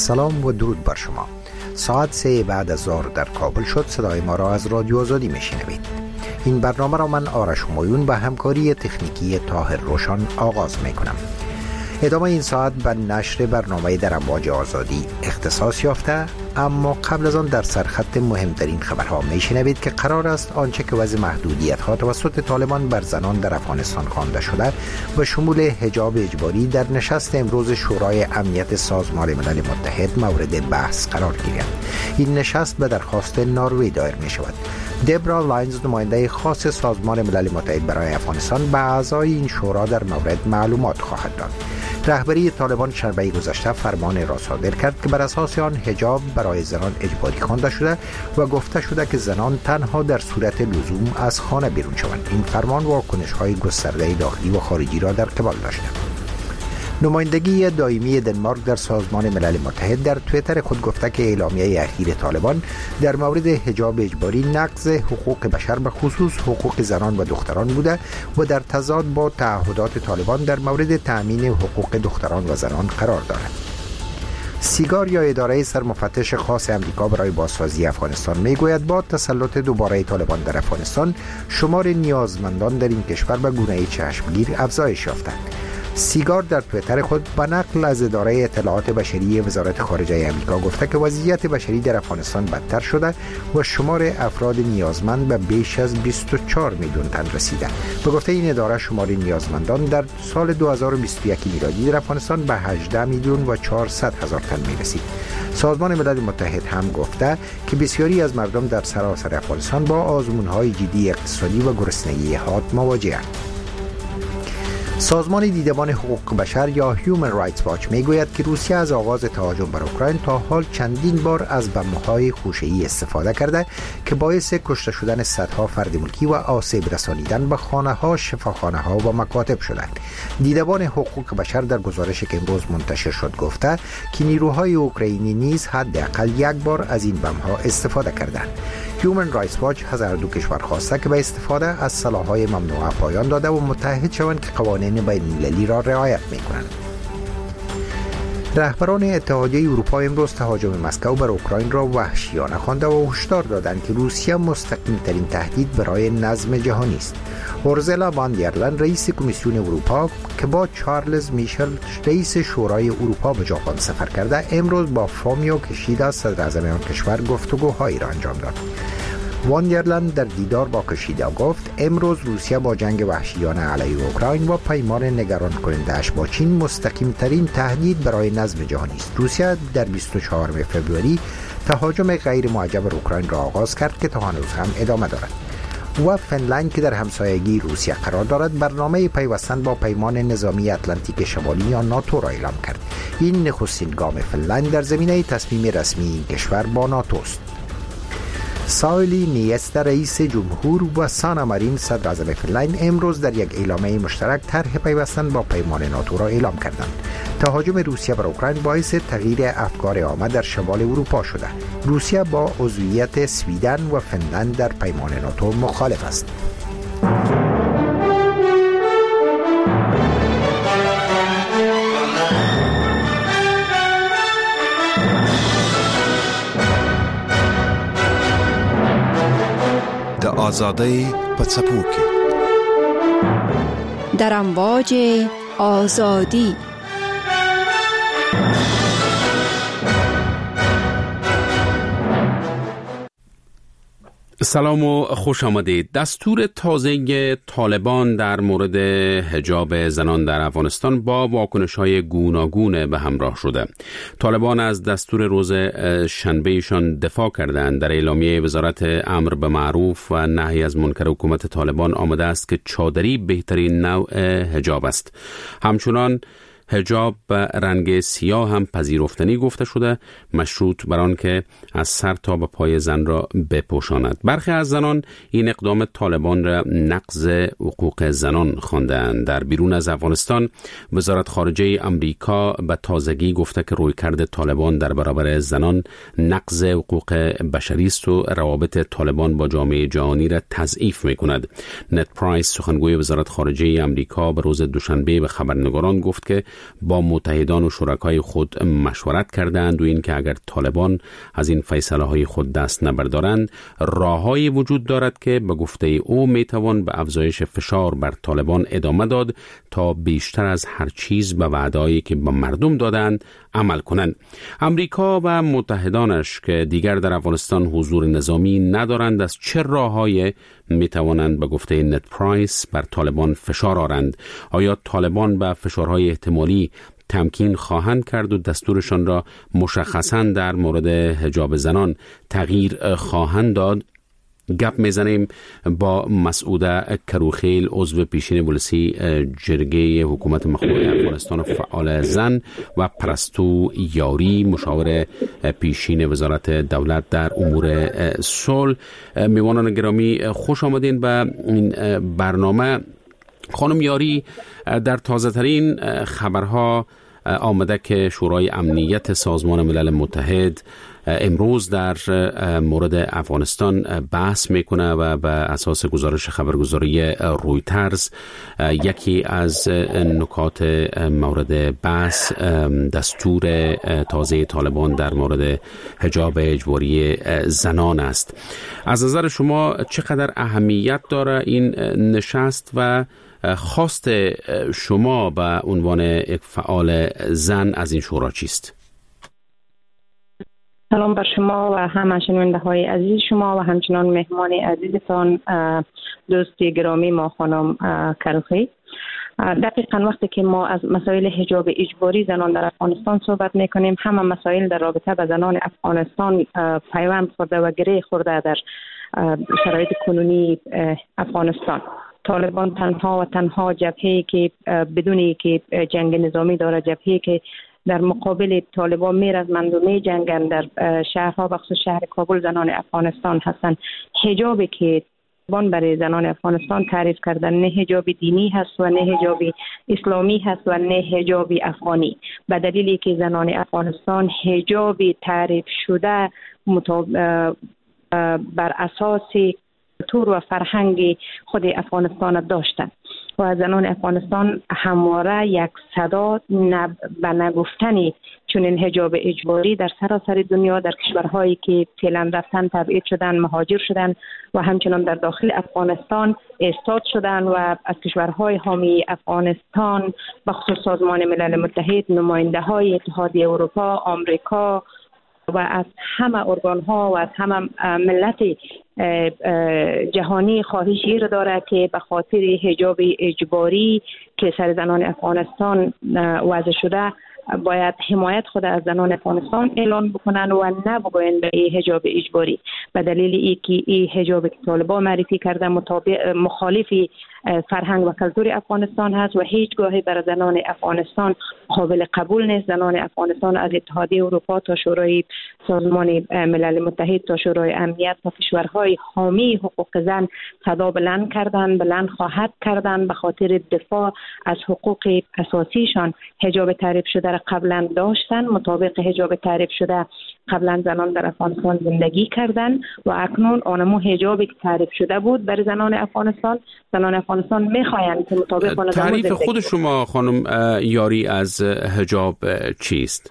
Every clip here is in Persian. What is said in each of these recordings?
سلام و درود بر شما. ساعت 3 بعد از ظهر در کابل شد. صدای ما را از رادیو آزادی میشنوید. این برنامه را من آرش همایون با همکاری تکنیکی طاهر روشن آغاز میکنم. ادامه این ساعت به نشر برنامه در امواج آزادی اختصاص یافته، اما قبل از آن در سرخط مهمترین خبرها میشنوید که قرار است آنچه که وضع محدودیت ها توسط طالبان بر زنان در افغانستان خوانده شده و شمول حجاب اجباری در نشست امروز شورای امنیت سازمان ملل متحد مورد بحث قرار گیرد. این نشست به درخواست نروژ دایر می شود. دبرا لاینز، نماینده خاص سازمان ملل متحد برای افغانستان، به اعضای این شورا در مورد معلومات خواهد داد. رهبری طالبان شنبه گذشته فرمان را صادر کرد که بر اساس آن حجاب برای زنان اجباری خوانده شده و گفته شده که زنان تنها در صورت لزوم از خانه بیرون شوند. این فرمان واکنش‌های گسترده داخلی و خارجی را در قبال داشته. نمایندگی دائمی دنمارک در سازمان ملل متحد در توییتر خود گفته که اعلامیه اخیر طالبان در مورد حجاب اجباری نقض حقوق بشر به خصوص حقوق زنان و دختران بوده و در تضاد با تعهدات طالبان در مورد تأمین حقوق دختران و زنان قرار دارد. سیگار یا اداره سرمفتش خاص امریکا برای بازسازی افغانستان میگوید با تسلط دوباره طالبان در افغانستان شمار نیازمندان در این کشور به گونه چشمگیر افزایش یافته. سیگار در توییتر خود به نقل از اداره اطلاعات بشری وزارت خارجه آمریکا گفته که وضعیت بشری در افغانستان بدتر شده و شمار افراد نیازمند به بیش از 24 میلیون تن رسیده. به گفته این اداره شمار نیازمندان در سال 2021 میلادی در افغانستان به 18 میلیون و 400 هزار تن میرسید. سازمان ملل متحد هم گفته که بسیاری از مردم در سراسر افغانستان با آزمون‌های جدی اقتصادی و گرسنگی حاد مواجه‌اند. سازمان دیدبان حقوق بشر یا Human Rights Watch میگوید که روسیه از آغاز تهاجم بر اوکراین تا حال چندین بار از بمب‌های خوشه‌ای استفاده کرده که باعث کشته شدن صدها فرد ملکی و آسیب رسانیدن به خانه‌ها، شفاخانه‌ها و مکاتب شدند. دیدبان حقوق بشر در گزارشی که امروز منتشر شد گفته که نیروهای اوکراینی نیز حداقل یک بار از این بمب‌ها استفاده کردند. Human Rights Watch از هر دو کشور خواسته که به استفاده از سلاح‌های ممنوعه پایان داده و متحد شوند که قوانین بین‌المللی را رعایت می‌کنند. رهبران اتحادیه اروپا امروز تهاجم مسکو بر اوکراین را وحشیانه خوانده و هشدار دادند که روسیه مستقیم‌ترین تهدید برای نظم جهانی است. اورزلا وان در لین، رئیس کمیسیون اروپا که با چارلز میشل رئیس شورای اروپا به ژاپن سفر کرده، امروز با فومیو کشیدا صدراعظم آن کشور گفتگوهایی را انجام داد. وان در لین در دیدار با کشیدا گفت امروز روسیه با جنگ وحشیانه علیه اوکراین و پیمان نگران کننده‌اش با چین مستقیم ترین تهدید برای نظم جهانی است. روسیه در 24 فوریه تهاجم غیر معجب بر اوکراین را آغاز کرد که تا هنوز هم ادامه دارد. و فنلند که در همسایگی روسیه قرار دارد برنامه پیوستن با پیمان نظامی اتلانتیک شمالی یا ناتو را اعلام کرد. این نخستین گام فنلند در زمینه تصمیم رسمی این کشور با ناتو است. ساولی نیستا رئیس جمهور و سانا مارین صدراعظم فنلند امروز در یک اعلامیه مشترک طرح پیوستن با پیمان ناتو را اعلام کردند. تهاجم روسیه بر اوکراین باعث تغییر افکار عامه در شمال اروپا شده. روسیه با عضویت سویدن و فنلند در پیمان ناتو مخالف است. آزادی پڅپو کې در امواج آزادی. سلام و خوش آمدید. دستور تازه طالبان در مورد حجاب زنان در افغانستان با واکنش‌های گوناگون به همراه شده. طالبان از دستور روز شنبهشان دفاع کردند. در اعلامیه وزارت امر به معروف و نهی از منکر حکومت طالبان آمده است که چادری بهترین نوع حجاب است. همچنان حجاب به رنگ سیاه هم پذیرفتنی گفته شده، مشروط بر آن که از سر تا به پای زن را بپوشاند. برخی از زنان این اقدام طالبان را نقض حقوق زنان خواندند. در بیرون از افغانستان وزارت خارجه امریکا به تازگی گفته که رویکرد طالبان در برابر زنان نقض حقوق بشری است و روابط طالبان با جامعه جهانی را تضعیف می‌کند. نت پرایس سخنگوی وزارت خارجه امریکا به روز دوشنبه به خبرنگاران گفت که با متحدان و شرکای خود مشورت کردند و اینکه اگر طالبان از این فیصله های خود دست نبردارند، راههایی وجود دارد که به گفته او میتوان به افزایش فشار بر طالبان ادامه داد تا بیشتر از هر چیز به وعده‌ای که به مردم دادند عمل کنند. امریکا و متحدانش که دیگر در افغانستان حضور نظامی ندارند، از چه راههایی میتوانند به گفته نت پرایس بر طالبان فشار آورند؟ آیا طالبان به فشارهای احتمالی تمکین خواهند کرد و دستورشان را مشخصاً در مورد حجاب زنان تغییر خواهند داد؟ گپ میزنیم با مسعوده کروخیل، عضو پیشین ولسی جرگه حکومت مخلوع افغانستان و فعال زن، و پرستو یاری، مشاور پیشین وزارت دولت در امور صلح. میوانان گرامی، خوش آمدین به این برنامه. خانم یاری، در تازه ترین خبرها آمده که شورای امنیت سازمان ملل متحد امروز در مورد افغانستان بحث میکنه و به اساس گزارش خبرگزاری رویترز یکی از نکات مورد بحث دستور تازه طالبان در مورد حجاب اجباری زنان است. از نظر شما چقدر اهمیت داره این نشست و خواست شما به عنوان یک فعال زن از این شورا چیست؟ سلام بر شما و همه شنونده های عزیز شما و همچنان مهمان عزیزتان دوست گرامی ما خانم کروخی. دقیقا وقتی که ما از مسائل حجاب اجباری زنان در افغانستان صحبت میکنیم، همه مسائل در رابطه با زنان افغانستان پیوند خورده و گره خورده در شرایط کنونی افغانستان. طالبان تنها و تنها جبهه‌ای که بدونی که جنگ نظامی داره، جبهه‌ای که در مقابل طالبان میرزمند و میجنگند در شهرها، بخصوص شهر کابل زنان افغانستان هستند. حجابی که طالبان برای زنان افغانستان تعریف کردن نه حجاب دینی هست و نه حجاب اسلامی هست و نه حجاب افغانی، به دلیلی که زنان افغانستان حجاب تعریف شده بر اساس کلتور و فرهنگ خود افغانستان داشتند و زنان افغانستان همواره یک صدا به نگفتنی چنین حجاب اجباری در سراسر دنیا، در کشورهایی که فعلا رفتن تبعید شدن، مهاجر شدن و همچنان در داخل افغانستان ایستاد شدن و از کشورهای حامی افغانستان بخصوص سازمان ملل متحد، نماینده های اتحادیه اروپا، آمریکا و از همه ارگان ها و از همه ملت جهانی خواهش این داره که به خاطر حجاب اجباری که سر زنان افغانستان وضع شده باید حمایت خود از زنان افغانستان اعلان بکنن و نبگوین به این حجاب اجباری، به دلیل اینکه این حجاب که طالبان معرفی کرده مخالف فرهنگ و کلتور افغانستان هست و هیچگاهی برای زنان افغانستان قابل قبول نیست. زنان افغانستان از اتحادیه اروپا تا شورای سازمان ملل متحد تا شورای امنیت تا کشورهای حامی حقوق زن صدا بلند کردند، بلند خواهد کردند به خاطر دفاع از حقوق اساسیشان. حجاب تعریف شده را قبلا داشتن، مطابق حجاب تعریف شده قبلا زنان در افغانستان زندگی کردند و اکنون آنمو حجابی که تعریف شده بود برای زنان افغانستان میخواهند که مطابق آن تعریف خود شما خانم یاری از حجاب چیست؟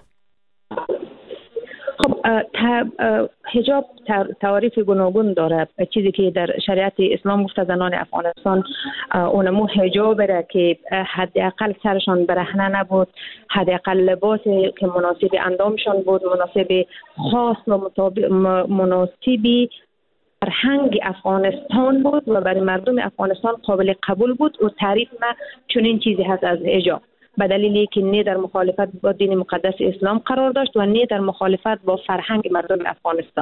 خب حجاب تعریف گوناگون داره. چیزی که در شریعت اسلام گفته زنان افغانستان اونمو حجاب را که حداقل سرشان برهنه نبود، حداقل لباسی که مناسب اندامشان بود، مناسب خاص و مناسبی فرهنگ افغانستان بود و برای مردم افغانستان قابل قبول بود. و تعریف ما چنین چیزی هست از حجاب، به دلیلی که نه در مخالفت با دین مقدس اسلام قرار داشت و نه در مخالفت با فرهنگ مردم افغانستان.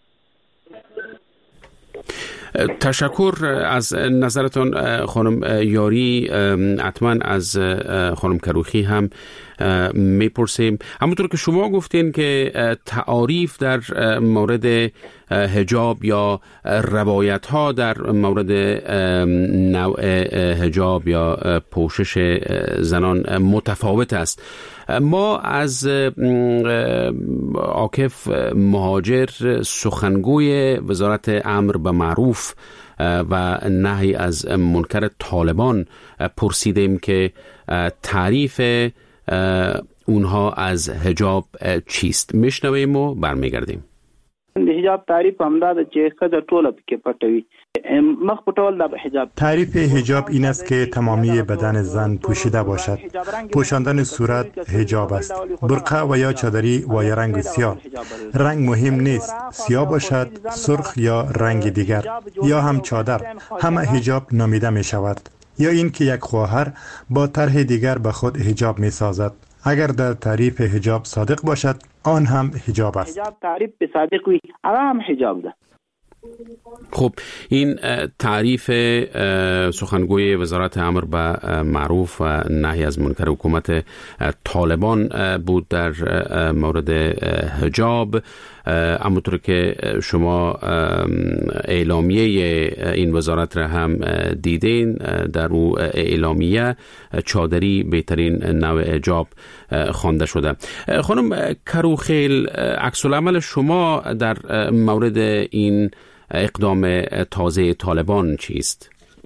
تشکر از نظرتان خانم یاری. حتما از خانم کروخی هم میپرسیم. همونطور که شما گفتین که تعاریف در مورد حجاب یا روایت ها در مورد نوع حجاب یا پوشش زنان متفاوت است. ما از عاکف مهاجر سخنگوی وزارت امر به معروف و نهی از منکر طالبان پرسیدیم که تعریف اونها از حجاب چیست؟ میشنویم و برمیگردیم. حجاب تعریف همداد چې ښځه ټوله پکې پټوي. مخ پټول د حجاب. تعریف حجاب این است که تمامی بدن زن پوشیده باشد. پوشاندن صورت حجاب است. برقع و یا چادری و یا رنگ سیاه. رنگ مهم نیست. سیاه باشد، سرخ یا رنگ دیگر یا هم چادر. همه حجاب نامیده می شود. یا این که یک خواهر با طرح دیگر به خود حجاب می سازد. اگر در تعریف حجاب صادق باشد آن هم حجاب است. حجاب تعریف به صادق وی هم حجاب ده. خب این تعریف سخنگوی وزارت امر به معروف و نهی از منکر حکومت طالبان بود در مورد حجاب. همونطور که شما اعلامیه این وزارت را هم دیدین، در او اعلامیه چادری بهترین نوع حجاب خوانده شده. خانم کروخیل، عکس العمل شما در مورد این اقدام تازه طالبان چیست؟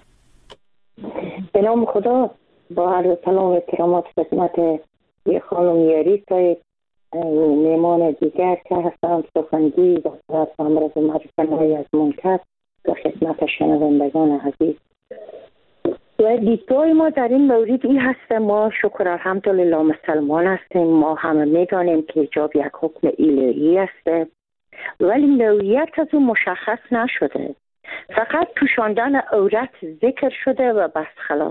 به نام خدا، با عرض سلام و احترامات خدمت خانم یاریسای میمان دیگر که هستند سخنگوی وزارت امر به معروف و نهی از منکر و خدمت شنوندگان عزیز. و دیدگاه ما در این مورد این هست، ما شکر الحمدلله مسلمان هستیم، ما همه میدانیم که حجاب یک حکم الهی است، ولی نوعیت از اون مشخص نشده. فقط پوشاندن عورت ذکر شده و بس خلاص.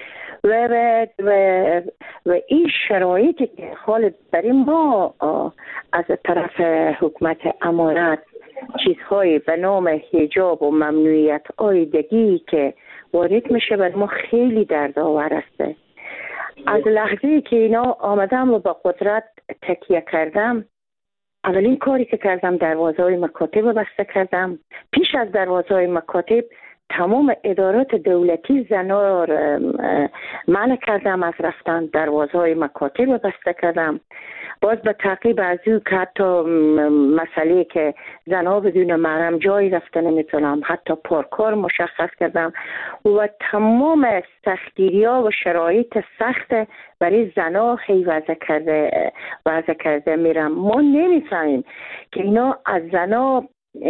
و این شرایطی که حال برای ما از طرف حکومت امارت چیزهای به نام حجاب و ممنوعیت آیدگی که وارد میشه بر ما خیلی دردآور است. از لحظه‌ای که اینا آمدم و با قدرت تکیه کردم، اولین کاری که کردم دروازه‌های مکاتب رو بسته کردم. پیش از دروازه‌های مکاتب تمام ادارات دولتی زنا را منع کردم از رفتن، دروازه‌های مکاتب رو بسته کردم. باز به تعقیب از او که حتی مسئله که زنها بدون محرم جایی رفته نمیتونم، حتی پارکار مشخص کردم و تمام سختگیری‌ها و شرایط سخت برای زنها وضع کرده میرم. ما نمی‌فهمیم که اینا از زنها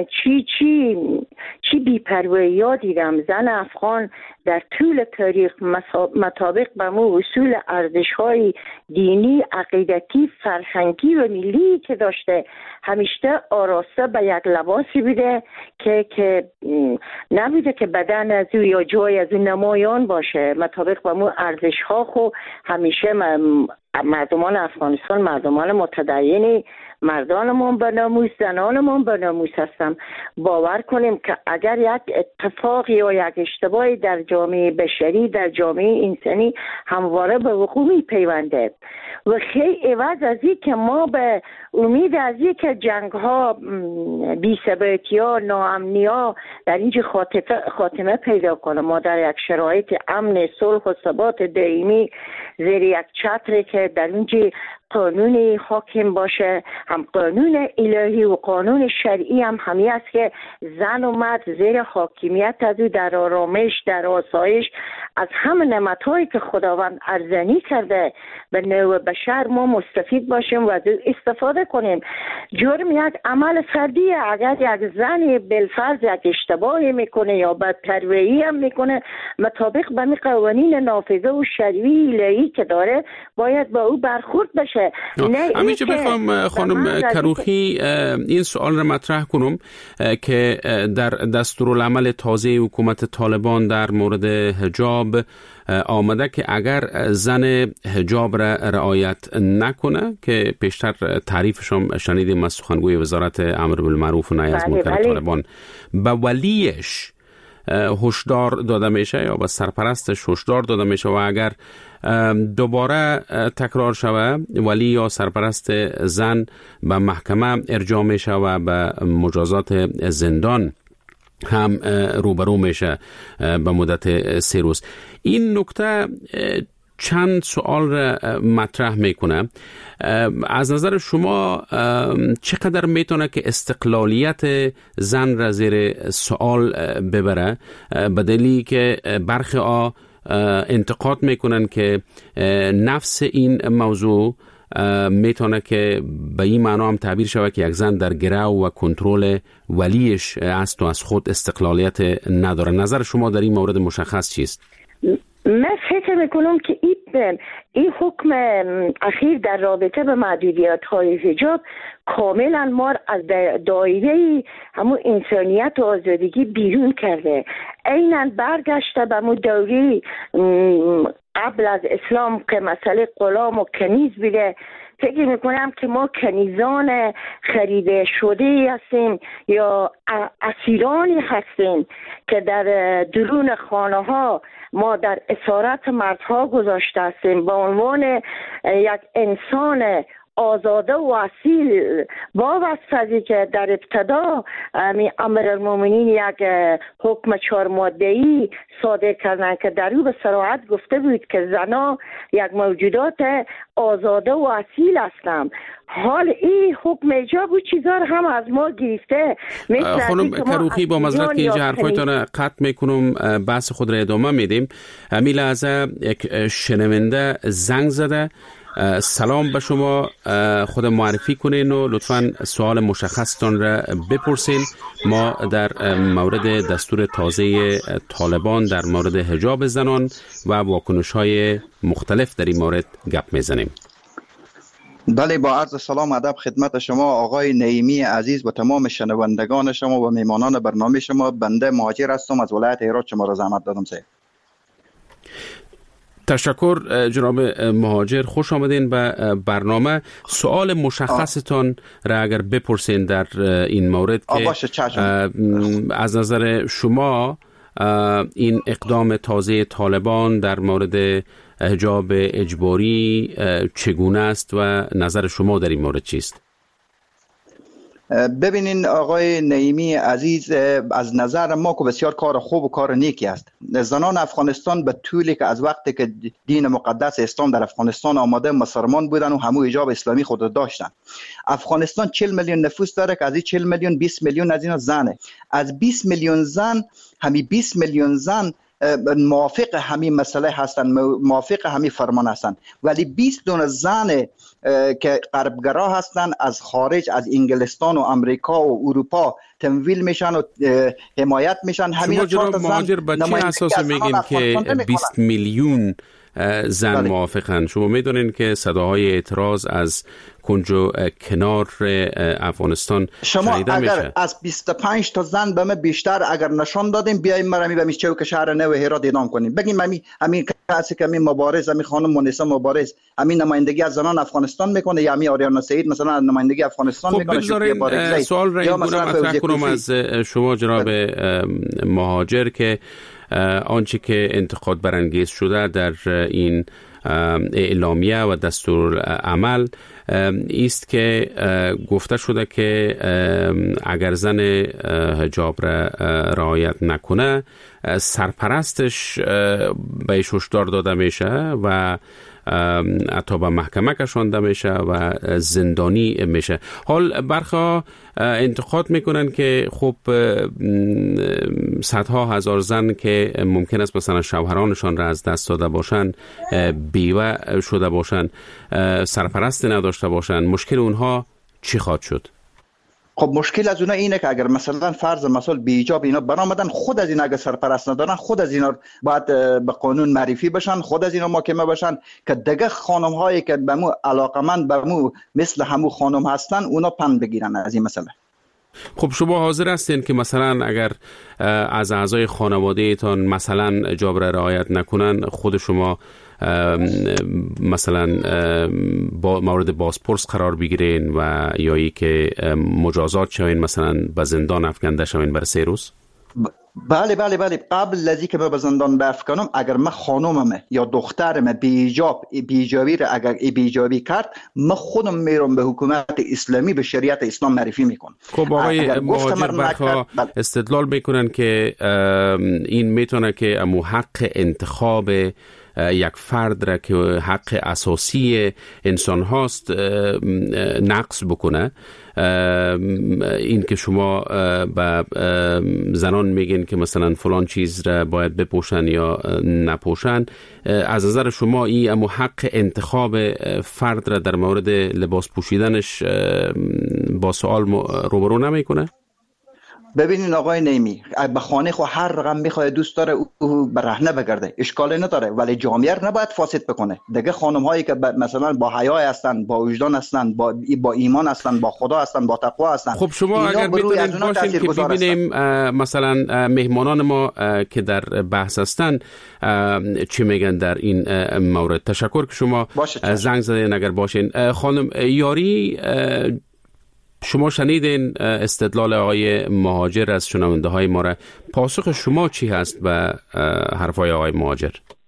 چی بی‌پروایی ها دیدم. زن افغان در طول تاریخ مطابق به مو اصول ارزش‌های دینی، عقیدتی، فرهنگی و ملی که داشته، همیشه آراسته به یک لباسی بوده که نبوده که بدن از او یا جای از او نمایان باشه. مطابق به مو ارزش‌ها خو همیشه مردمان افغانستان مردمان متدینی، مردانمون به ناموس، زنانمون به ناموس هستم. باور کنیم که اگر یک اتفاق یا یک اشتباهی در جامعه بشری، در جامعه انسانی همواره به وقوع میپیونده و خیلی عوض از این که ما به امید از این که جنگ ها، بی‌ثباتی ها، ناامنی ها در اینجا خاتمه پیدا کنه، ما در یک شرایط امن، صلح و ثبات دائمی زیر یک چتری که در اینجا قانون حاکم باشه، هم قانون الهی و قانون شرعی هم همی است که زن و مرد زیر حاکمیت از او در آرامش، در آسایش از همه نعمت‌هایی که خداوند ارزانی کرده به نوع بشر ما مستفید باشیم و از او استفاده کنیم. جرم یک عمل فردیه. اگر یک زن بالفرض یک اشتباهی میکنه یا بدپروایی هم میکنه، مطابق به قوانین نافذه و شرعی الهی که داره باید با او برخورد بشه. همینجا بخوام خانم کروخی این سوال را مطرح کنم که در دستورالعمل تازه حکومت طالبان در مورد حجاب آمده که اگر زن حجاب را رعایت نکنه، که پیشتر تعریفش هم شنیدیم از سخنگوی وزارت امر بالمعروف و نهی از منکر طالبان، به ولیش هشدار داده میشه یا به سرپرستش هشدار داده میشه و اگر دوباره تکرار شوه ولی یا سرپرست زن به محکمه ارجاع میشه و به مجازات زندان هم روبرو میشه به مدت 3 روز. این نکته چند سوال را مطرح میکنه. از نظر شما چقدر میتونه که استقلالیت زن را زیر سوال ببره، به دلیلی که برخی انتقاد میکنن که نفس این موضوع میتونه که به این معنا هم تعبیر شود که یک زن در گرو و کنترل ولیش است و از خود استقلالیت نداره. نظر شما در این مورد مشخص چیست؟ من فکر میکنم که این حکم اخیر در رابطه به محدودیت های حجاب کاملا ما از دایره همون انسانیت و آزادگی بیرون کرده. عیناً برگشته به همون دوره قبل از اسلام که مسئله غلام و کنیز بوده. فکر میکنم که ما کنیزان خریده شده هستیم یا اسیرانی هستیم که در درون خانه ها ما در اسارت مردها گذاشته هستیم به عنوان یک انسان آزاده و اصیل. وابسته که در ابتدا امیرالمومنین یک حکم 4 ماده‌ای صادر کردن که در او به صراحت گفته بود که زنها یک موجودات آزاده و اصیل هستند. حال این حکم ایجاب و چیزا رو هم از ما گرفته. خانم کروخی، با معذرت که اینجا حرفایتان قطع میکنم، بحث خود را ادامه میدیم. همین لحظه یک شنونده زنگ زده. سلام به شما، خود معرفی کنین و لطفاً سوال مشخصتان را بپرسین. ما در مورد دستور تازه طالبان در مورد حجاب زنان و واکنش‌های مختلف در این مورد گپ میزنیم. بله، با عرض سلام و ادب خدمت شما آقای نعیمی عزیز و تمام شنوندگان شما و میهمانان برنامه شما. بنده مهاجر هستم از ولایت هرات. شما را زحمت دادم سید. تشکر جناب مهاجر، خوش آمدین به برنامه. سوال مشخصتان را اگر بپرسین در این مورد که از نظر شما این اقدام تازه طالبان در مورد حجاب اجباری چگونه است و نظر شما در این مورد چیست؟ ببینین آقای نعیمی عزیز، از نظر ما که بسیار کار خوب و کار نیکی است. زنان افغانستان به طولی که از وقتی که دین مقدس اسلام در افغانستان آمده مسلمان بودن و همو حجاب اسلامی خود داشتن. افغانستان 40 میلیون نفوس داره که از این 40 میلیون 20 میلیون از اینا زنه. از 20 میلیون زن، همین 20 میلیون زن موافق همین مسئله هستن، موافق همین فرمان هستن، ولی 20 دونه زن که غربگرا هستن از خارج، از انگلستان و امریکا و اروپا تمویل میشن و حمایت میشن. همین جناب مهاجر به چه اساس میگین که 20 میلیون زن موافقن؟ شما میدونین که صداهای اعتراض از کنج و کنار افغانستان شنیده میشه. اگر از 25 تا زن به من بیشتر اگر نشان دادیم، بیایم مرمی به چوک شهر نو هرات اعلام کنیم، بگیم همین کسی که همین مبارز، همین خانم مونسه مبارز همین نمایندگی از زنان افغانستان میکنه، یا همین آریانا سعید مثلا نمایندگی افغانستان میکنه. خب سوال را این مطرح کنم از شما جناب مهاجر که آنچه که انتقاد برانگیز شده در این اعلامیه و دستور عمل است که گفته شده که اگر زن حجاب را رعایت نکنه سرپرستش بهش هشدار داده میشه و حتی به محکمه کشانده میشه و زندانی میشه. حال برخا انتقاد میکنن که خب صدها هزار زن که ممکن است مثلا شوهرانشان را از دست داده باشن، بیوه شده باشن، سرپرست نداشته باشن، مشکل اونها چی خواهد شد؟ خب مشکل از اونا اینه که اگر مثلا فرض مثال بی حجاب اینا برآمدن، خود از اینا اگر سرپرست ندارن، خود از اینا باید به قانون معرفی بشن، خود از اینا محاکمه بشن که دیگه خانم هایی که به مو علاقمند به مو مثل همو خانم هستن اونا پند بگیرن از این مسئله. خب شما حاضر هستین که مثلا اگر از اعضای خانواده ایتان مثلا حجاب را رعایت نکنن، خود شما مثلا با مورد بازپرس قرار بگیرین و یا ای که مجازات شوین، مثلا به زندان افکنده شوین برای 3 روز؟ بله قبل از اینکه به زندان بافکنم، اگر من خانومم یا دخترم بیجابی را اگر بیجابی کرد، من خودم میرم به حکومت اسلامی، به شریعت اسلام معرفی میکنم. خب آقای مهاجر برخا استدلال میکنن که این میتونه که امو حق انتخاب یک فرد را که حق اساسی انسان هاست نقص بکنه. این که شما به زنان میگین که مثلا فلان چیز را باید بپوشن یا نپوشن، از نظر شما این اما حق انتخاب فرد را در مورد لباس پوشیدنش با سوال روبرو نمیکنه؟ ببینین آقای نیمی، به خانه خو هر رقم میخواد دوست داره او برهنه بگرده، اشکالی نداره، ولی جامعه رو نباید فاسد بکنه. دیگه خانم هایی که مثلا با حیا هستن، با وجدان هستن، با ایمان هستن، با خدا هستن، با تقوا هستن. خب شما اگر میتونید باشین که ببینیم مثلا مهمانان ما که در بحث هستن چی میگن در این مورد. تشکر که شما زنگ زدین. اگر باشین خانم یاری، شما شنیدین استدلال آقای مهاجر از شنونده های ما را. پاسخ شما چی هست به حرفای آقای مهاجر؟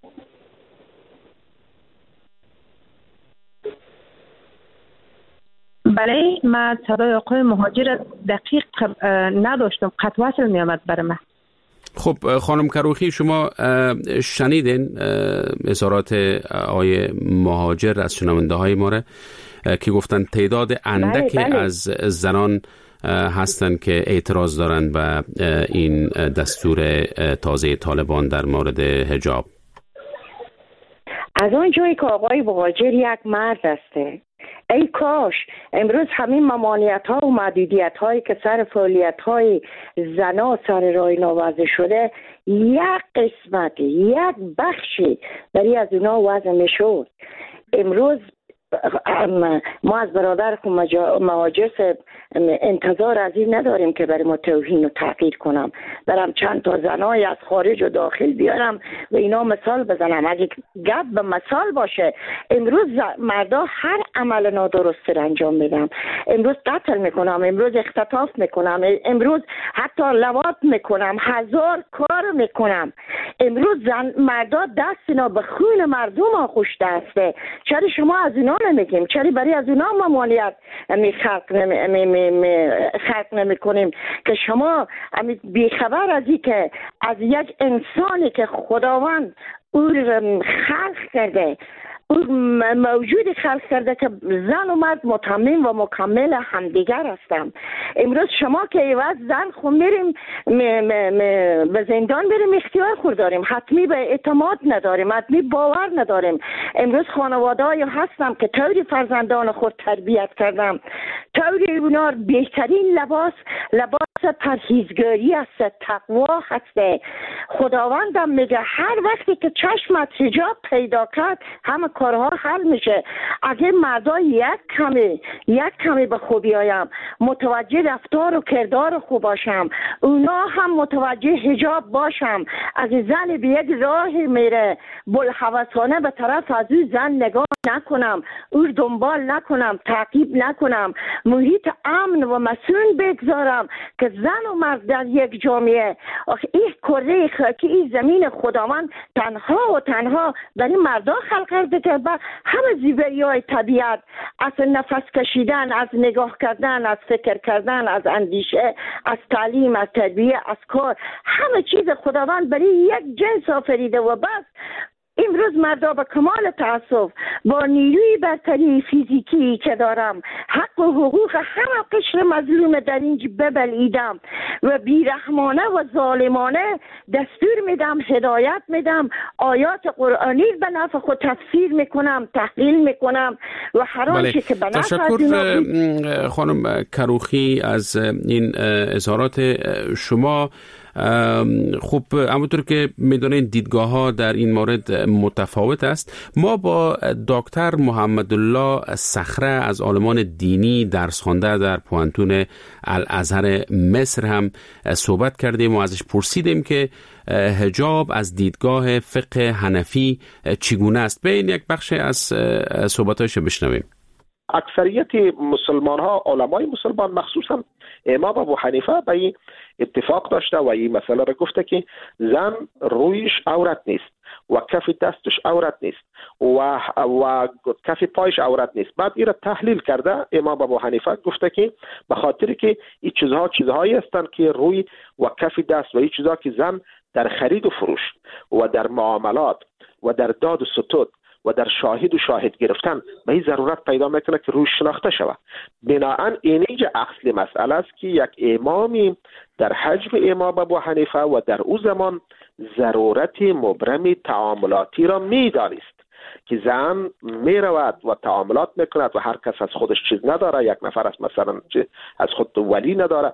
بله، من صدای آقای مهاجر دقیق نداشتم، قطع وصل می آمد برای من. خب خانم کروخی، شما شنیدین اظهارات آقای مهاجر از شنونده های ما را که گفتن تعداد اندکی از زنان هستند که اعتراض دارند به این دستور تازه طالبان در مورد حجاب. از اون جایی که آقای مهاجر یک مرد هسته، ای کاش امروز همین ممانعت ها و محدودیت هایی که سر فعالیت های زنا سر راه نوازه شده، یک قسمت، یک بخشی برای از اونا وضع میشد. امروز ما از برادر مهاجر انتظار از این نداریم که برای ما توهین و تحقیر کنم، برم چند تا زنای از خارج و داخل بیارم و اینا مثال بزنم. اگه گپ به مثال باشه، امروز مردا هر عمل نادرست را انجام میدم. امروز قتل میکنم، امروز اختطاف میکنم، امروز حتی لواط میکنم، هزار کار میکنم. امروز مردا دست اینا به خون مردم آغشته است. چرا شما از اینا نمیگیم؟ چرا برای از اونا ممانعت خلق نمی کنیم که شما بیخبر از این که از یک انسانی که خداوند او خلق کرده، او موجود خلق کرده که زن و مرد متمم و مکمل همدیگر هستم. امروز شما که ایواز زن خو میریم به زندان بریم، اختیار خور داریم، حتمی به اعتماد نداریم، حتمی باور نداریم. امروز خانواده‌ای هستم که طوری فرزندان خود تربیت کردم، طوری اونا بهترین لباس پرهیزگاری است، تقوا هست. خداوندم میگه هر وقتی که چشمت حجاب پیدا کرد همه کارها حل میشه. اگه مردا یک کمی به خوبی آیم، متوجه رفتار و کردار خوب باشم، اونا هم متوجه حجاب باشم. اگه زن به یک راه میره بلحوثانه به طرف از او زن نگاه نکنم، او دنبال نکنم، تعقیب نکنم، محیط امن و مسئول بگذارم که زن و مرد در یک جامعه. این کره خاکی، این زمین خداوند تنها و تنها برای مردا خلق کرده که همه زیبایی‌های طبیعت، از نفس کشیدن، از نگاه کردن، از فکر کردن، از اندیشه، از تعلیم، از تربیه، از کار، همه چیز خداوند برای یک جنس آفریده و بس. امروز مردا به کمال تأسف با نیروی برتری فیزیکی که دارم، حق و حقوق همه قشر مظلوم در اینج ببلعیدم و بیرحمانه و ظالمانه دستور میدم، هدایت میدم، آیات قرآنی به نفع خود تفسیر میکنم، تحلیل میکنم و هر آنچه که به نفع. تشکر خانم کروخی از این اظهارات شما. خب همونطور که میدونین دیدگاه ها در این مورد متفاوت است. ما با دکتر محمدالله صخره از عالمان دینی درس خوانده در پوانتون الازهر مصر هم صحبت کردیم و ازش پرسیدیم که حجاب از دیدگاه فقه حنفی چگونه است. به این یک بخش از صحبتایش بشنویم. اکثریت مسلمان ها، علمای مسلمان مخصوصا امام ابو حنیفه به این اتفاق داشته و این مسئله را گفته که زن رویش عورت نیست و کف دستش عورت نیست و کف پایش عورت نیست. بعد این را تحلیل کرده امام ابو حنیفه گفته که به خاطر که این چیزهایی هستند که روی و کف دست و این چیزها که زن در خرید و فروش و در معاملات و در داد و ستود و در شاهد و شاهد گرفتن به این ضرورت پیدا میکنه که روش شناخته شود. بناهن اینجا اصل مسئله است که یک امامی در حجم امام ابو حنیفه و در او زمان ضرورت مبرم تعاملاتی را میدانست که زن میرود و تعاملات میکند و هر کس از خودش چیز نداره، یک نفر از مثلا از خود ولی نداره.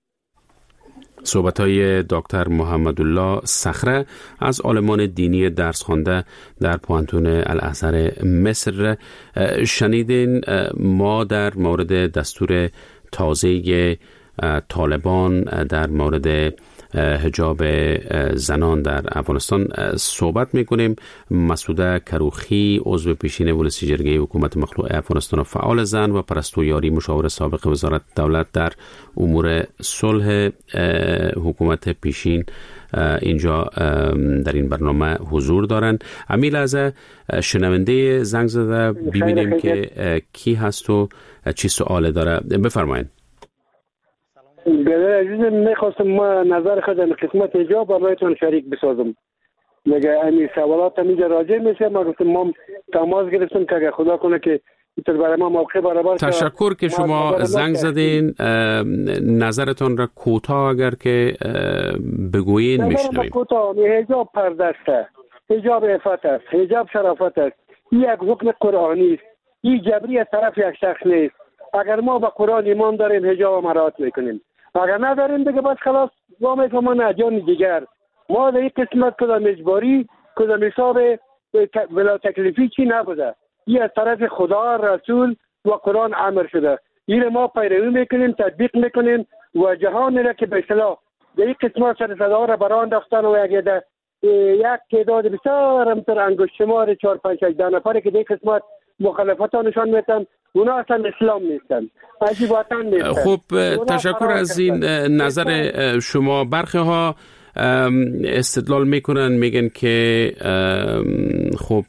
صحبت‌های دکتر محمدالله صخره از عالمان دینی درس خوانده در پوانتون الازهر مصر شنیدین. ما در مورد دستور تازه طالبان در مورد حجاب زنان در افغانستان صحبت میکنیم. مسعوده کروخی عضو پیشین ولسی جرگه حکومت مخلوع افغانستان و فعال زن و پرستو یاری مشاور سابق وزارت دولت در امور صلح حکومت پیشین اینجا در این برنامه حضور دارن. امیل از شنونده زنگ زده ببینیم که کی هست و چی سوال داره. بفرمایید. برادر عزیز، میخواستم ما نظر خود در قسمت حجاب برایتون شریک بسازم. میگه این سوالات هم اینجا راجع میشه. ما گفتم ما تماس گرفتم که اگه خدا کنه که اینطور برای ما موقع برابر. تشکر که شما زنگ زدین. نظرتان را کوتاه اگر که بگویین میشنویم. کوتاه. حجاب پرده است، حجاب عفت است، حجاب شرافت است. این یک حکم قرآنی است. این جبری از طرف یک شخص نیست. اگر ما به قرآن ایمان داریم حجاب ما رعایت میکنیم، اگر نداریم دیگه بس خلاص ما میفهمیم نه جان دیگر. ما در این قسمت کدام اجباری کدام حساب بلا تکلیفی چی نبوده. این از طرف خدا، رسول و قرآن امر شده. این ما پیروی میکنیم، تطبیق میکنیم و جهان را که به اصطلاح در این قسمت سر صدا را بران رفتن و یک تعداد بسیار همتر انگشت شمار 4-5-6 نفری که در این قسمت مخالفتانشان میتن، اونا اصلا اسلام نیستن، عجیب وطن نیستن. خب تشکر از این نظر شما. برخی ها استدلال میکنن، میگن که خب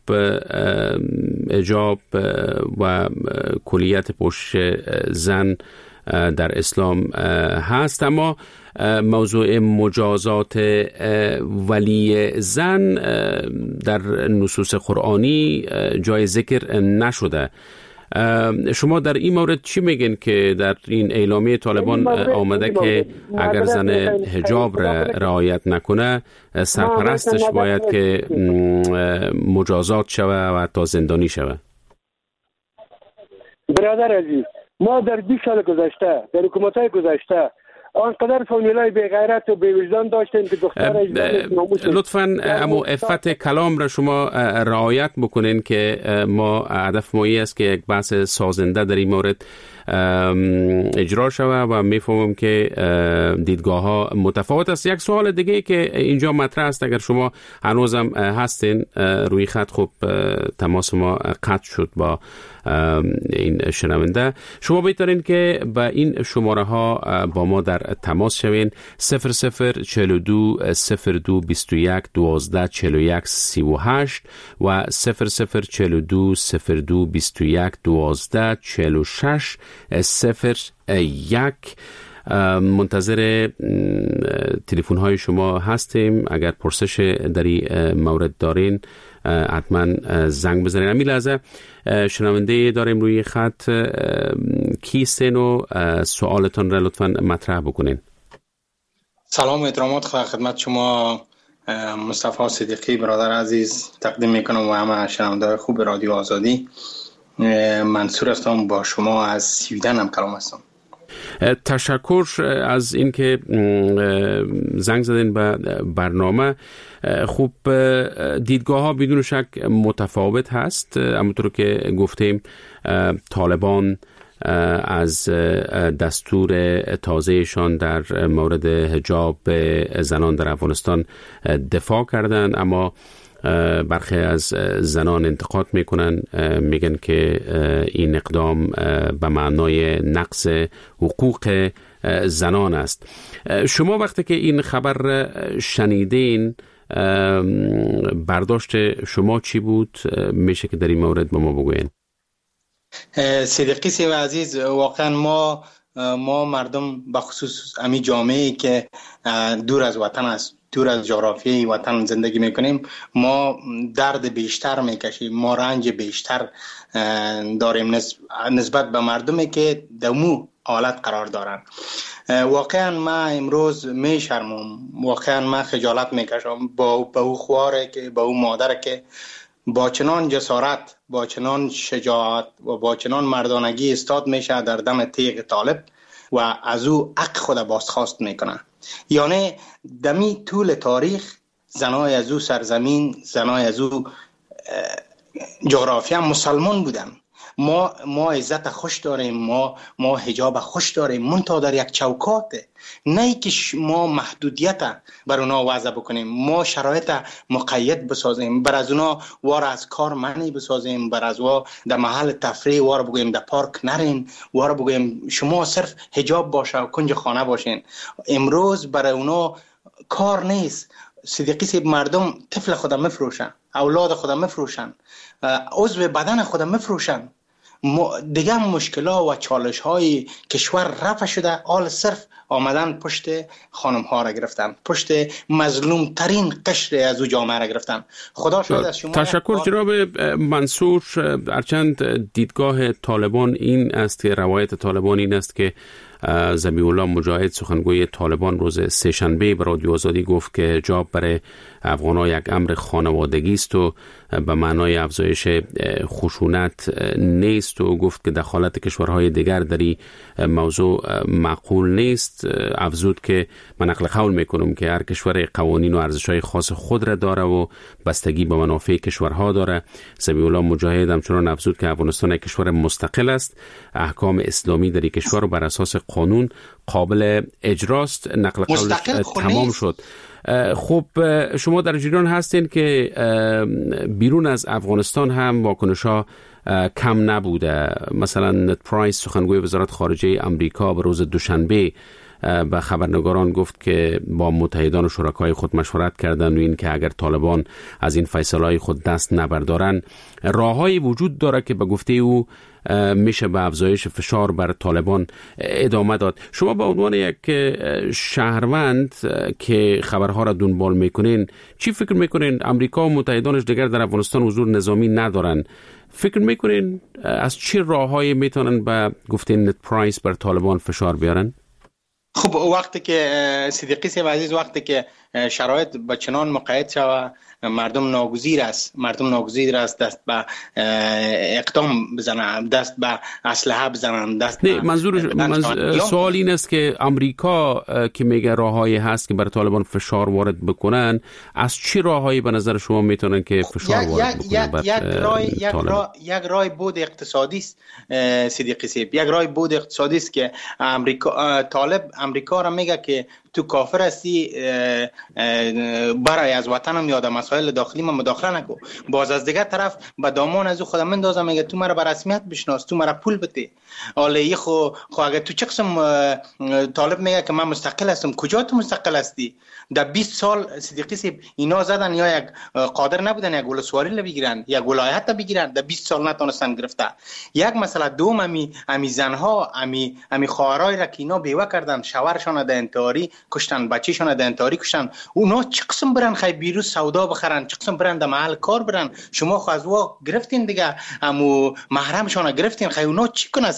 حجاب و کلیت پوشش زن در اسلام هست، اما موضوع مجازات ولی زن در نصوص قرآنی جای ذکر نشده. شما در این مورد چی میگن که در این اعلامیه طالبان آمده که اگر زن حجاب را رعایت نکنه سرپرستش باید که مجازات شوه و حتی زندانی شوه؟ برادر عزیز، ما در 20 سال گذشته در حکومت‌های گذشته آنقدر فامیلای بی غیرت و بی وجدان داشتیم که دختر لطفاً امو عفت کلام را شما رعایت بکنین که ما هدف ما است که یک بحث سازنده در این مورد اجرا شوه و میفهمم که دیدگاه ها متفاوت است. یک سوال دیگه که اینجا مطرح است، اگر شما هنوزم هستین روی خط، خب تماس ما قطع شد با این شنونده. شما بهترین که با این شماره ها با ما در تماس شوین. 0042 02 21 12 41 38 و 0042 02 21 12 46 01. منتظر تلفن های شما هستیم. اگر پرسش در این مورد دارین حتما زنگ بزنین. همین لحظه شنونده داریم روی خط. کیستین و سوالتان را لطفا مطرح بکنین. سلام و احترامات خدمت شما مصطفی صدیقی برادر عزیز تقدیم میکنم و همه شنونده خوب رادیو آزادی. منصور هستم، با شما از سویدن هم کلام هستم. تشکر از اینکه زنگ زدین به برنامه. خوب، دیدگاه ها بدون شک متفاوت هست. همونطور که گفتیم طالبان از دستور تازهشان در مورد حجاب زنان در افغانستان دفاع کردند، اما برخی از زنان انتقاد میکنن، میگن که این اقدام به معنای نقض حقوق زنان است. شما وقتی که این خبر شنیدین برداشت شما چی بود؟ میشه که در این مورد به ما بگوین؟ صدیقی سی و عزیز، واقعا ما مردم بخصوص امی جامعه‌ای که دور از وطن است دور از جغرافیای وطن زندگی میکنیم ما درد بیشتر میکشیم، ما رنج بیشتر داریم نسبت به مردمی که دمو حالت قرار دارن. واقعا من امروز میشرمم، واقعا من خجالت میکشم با او خواره که با او مادر که با چنان جسارت، با چنان شجاعت و با چنان مردانگی استاد میشه در دم تیغ طالب و از او حق خود بازخواست میکنه. یعنی دمی طول تاریخ زنای از او سرزمین، زنای از او جغرافیا مسلمان بودن. ما عزت خوش داریم، ما حجاب خوش داریم، منتها در یک چوکات، نه که ما محدودیت بر اونا وضع بکنیم، ما شرایط مقید بسازیم، بر از اونا وار از کار منی بسازیم، بر از وا در محل تفریح وار بگویم در پارک نرین، وار بگویم شما صرف حجاب باشه و کنج خانه باشین. امروز برای اونا کار نیست. صدیقی سیب مردم طفل خود مفروشن، اولاد خود مفروشن، عضو بدن خود مفروشن. دیگه مشکلات و چالش های کشور رفع شده، آل صرف آمدن پشت خانم ها را گرفتن، پشت مظلوم ترین قشر از او جامعه را گرفتتن. خدا شاید از شما. تشکر جناب منصور. هرچند دیدگاه طالبان این است که روایت طالبان این است که ذبیح الله مجاهد سخنگوی طالبان روز سه‌شنبه به رادیو آزادی گفت که حجاب برای افغان‌ها یک امر خانوادگی است و به معنای افزایش خشونت نیست و گفت که دخالت کشورهای دیگر در این موضوع معقول نیست. افزود که من نقل قول میکنم که هر کشور قوانین و ارزش‌های خاص خود را داره و بستگی به منافع کشورها داره. ذبیح الله مجاهد همچنان افزود که افغانستان یک کشور مستقل است، احکام اسلامی در این کشور بر اساس قانون قابل اجراست. نقل قولش تمام شد. خب شما در جریان هستین که بیرون از افغانستان هم واکنش‌ها کم نبوده. مثلا نت پرایس سخنگوی وزارت خارجه امریکا به روز دوشنبه به خبرنگاران گفت که با متحدان و شرکای خود مشورت کردند و این که اگر طالبان از این فیصله‌های خود دست نبردارن راه‌هایی وجود داره که به گفته او میشه به افزایش فشار بر طالبان ادامه داد. شما به عنوان یک شهروند که خبرها را دنبال میکنین چی فکر میکنین؟ امریکا و متحدانش دیگر در افغانستان حضور نظامی ندارن. فکر میکنین از چه راههایی میتونن به گفته نت پرایس بر طالبان فشار بیارن؟ خب وقتی که صدیقی سیب عزیز، وقتی که شرایط با چنان مقید شود مردم ناگزیر است دست به اقدام بزنن، دست به اسلحه بزنن، دست نه. منظور سوال این است که امریکا که میگه راههایی هست که برای طالبان فشار وارد بکنن، از چه راههایی به نظر شما میتونن که فشار وارد بکنن؟ یک راه بود اقتصادی است صدیقی سیب، یک راه بود اقتصادی است که امریکا را میگه که تو کافر هستی، برای از وطنم یا در مسائل داخلی ما مداخله نکو. باز از دیگه طرف به دامان از خودم مندازم، میگه تو مرا به رسمیت بشناس، تو مرا پول بده. حالا خو اگه تو چه قسم طالب میگه که من مستقل هستم، کجا تو مستقل هستی؟ در 20 سال صدیقی سیب اینا زدن یا یک قادر نبودن یک ولسوالی بگیرن، یک ولایت بگیرن، در 20 سال نتونستن گرفته. یک مسئله دوم، امی زنها، امی خواهرای را که اینا بیوه کردن، شوهرشان در انتحاری کشتن، بچه‌شان در انتحاری کشتن، اونا چه قسم برن خی بیرو سودا بخرن، چه قسم برن در محل کار برن؟ شما خو از وا گرفتین دیگه، امو محرمشان گرفتین، خی اونا چی کنن؟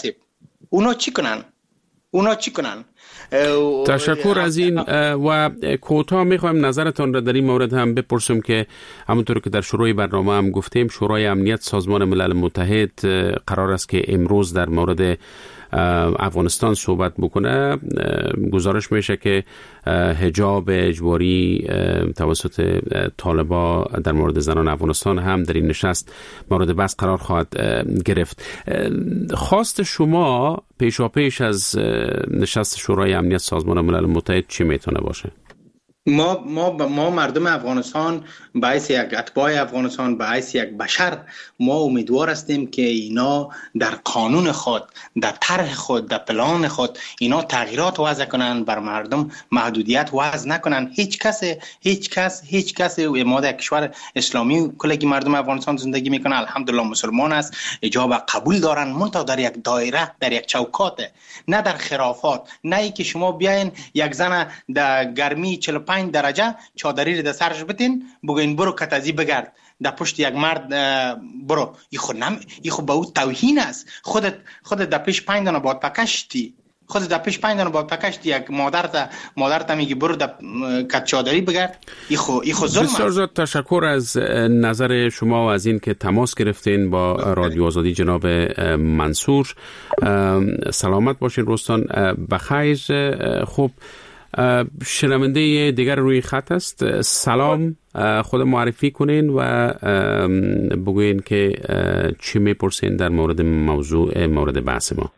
اونا چی کنن؟ تشکر از این و کوتاه میخوایم نظرتان را در این مورد هم بپرسم که همونطور که در شروع برنامه هم گفتیم شورای امنیت سازمان ملل متحد قرار است که امروز در مورد افغانستان صحبت بکنه. گزارش میشه که حجاب اجباری توسط طالبا در مورد زنان افغانستان هم در این نشست مورد بحث قرار خواهد گرفت. خواست شما پیشاپیش از نشست شورای امنیت سازمان ملل متحد چی میتونه باشه؟ ما مردم افغانستان به حیث یک اتباع افغانستان، به حیث یک بشر، ما امیدوار هستیم که اینا در قانون خود، در طرح خود، در پلان خود اینا تغییرات وضع کنن، بر مردم محدودیت وضع نکنن. هیچ کس ما در کشور اسلامی کلگی مردم افغانستان زندگی میکنه، الحمدلله مسلمان است، حجاب قبول دارن، منتها در یک دایره، در یک چوکات، نه در خرافات. نه ای که شما بیاین یک زن در گرمی 45 45 درجه چادری رو در سرش بتین بگوین برو کتازی بگرد در پشت یک مرد برو. ای خود به او توهین است. خودت در پیش 5 دانه باد پکشتی، خودت در پیش 5 دانه باد پکشتی، یک مادرت میگی برو در کت چادری بگرد. ای خود ظلم است. بسیار زیاد تشکر از نظر شما و از این که تماس گرفتین با رادیو آزادی جناب منصور. سلامت باشین رستان. بخیر. خوب، شنونده دیگر روی خط است. سلام، خود معرفی کنین و بگوین که چی میپرسین در مورد بحث ما.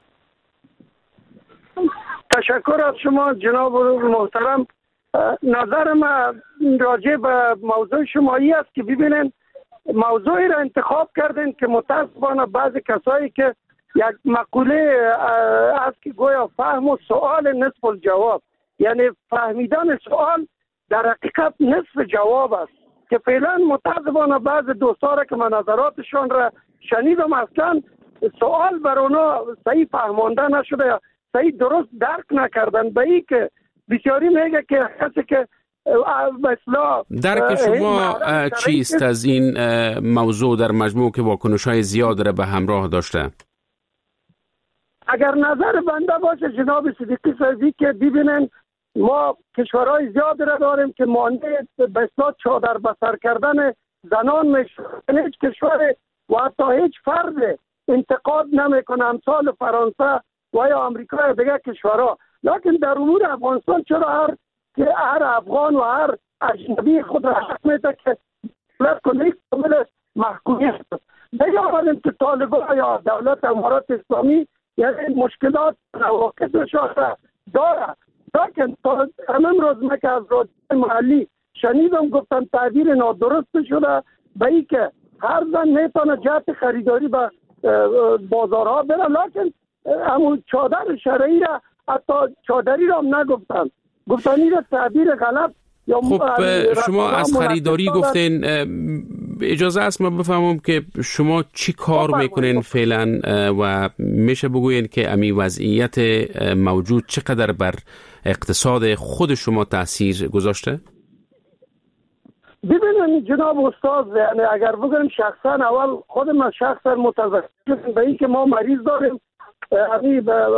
تشکر از شما جناب محترم. نظر من راجع به موضوع شمایی است که ببینین موضوعی را انتخاب کردین که متاسفانه بعضی کسایی که یک مقوله است که گویا فهم و سوال نصف الجواب، یعنی فهمیدن سوال در حقیقت نصف جواب است، که فعلا متاسفانه بعض دوستان را که من نظراتشان را شنیدم اصلا سوال بر اونا صحیح فهمانده نشده یا صحیح درست درک نکردن. به این که بسیاری میگه که کسی که مثلا درک شما چیست از این موضوع در مجموع که واکنش‌های زیاد را به همراه داشته؟ اگر نظر بنده باشه جناب صدیقی صاحبی که ببینن ما کشورهای زیاد را داریم که مانع به اصطلاح چادر بسر کردن زنان میشه. هیچ کشور و حتی هیچ فرد انتقاد نمیکنه امثال فرانسه و یا آمریکا یا دیگر کشورها، لکن در امور افغانستان چرا هر افغان و هر اجنبی خود را حق میده که کنه کامل محکومیت نیاوریم که طالبان یا دولت امارات اسلامی یعنی مشکلات نواقصشان داره. لیکن همین روز من که از رادیو محلی شنیدم گفتن تعبیر نادرست شده به این که هر زن میتونه جهت خریداری به بازارها بره، لیکن همون چادر شرعی را حتی چادری را هم نگفتن، گفتن این تعبیر غلط. خب شما از خریداری گفتین، اجازه است من بفهمم که شما چی کار میکنین فعلا و میشه بگوین که امی وضعیت موجود چقدر بر اقتصاد خود شما تاثیر گذاشته؟ ببینید جناب استاد، یعنی اگر بگم شخصا اول خود من شخصا متذکر به این که ما مریض داریم، یعنی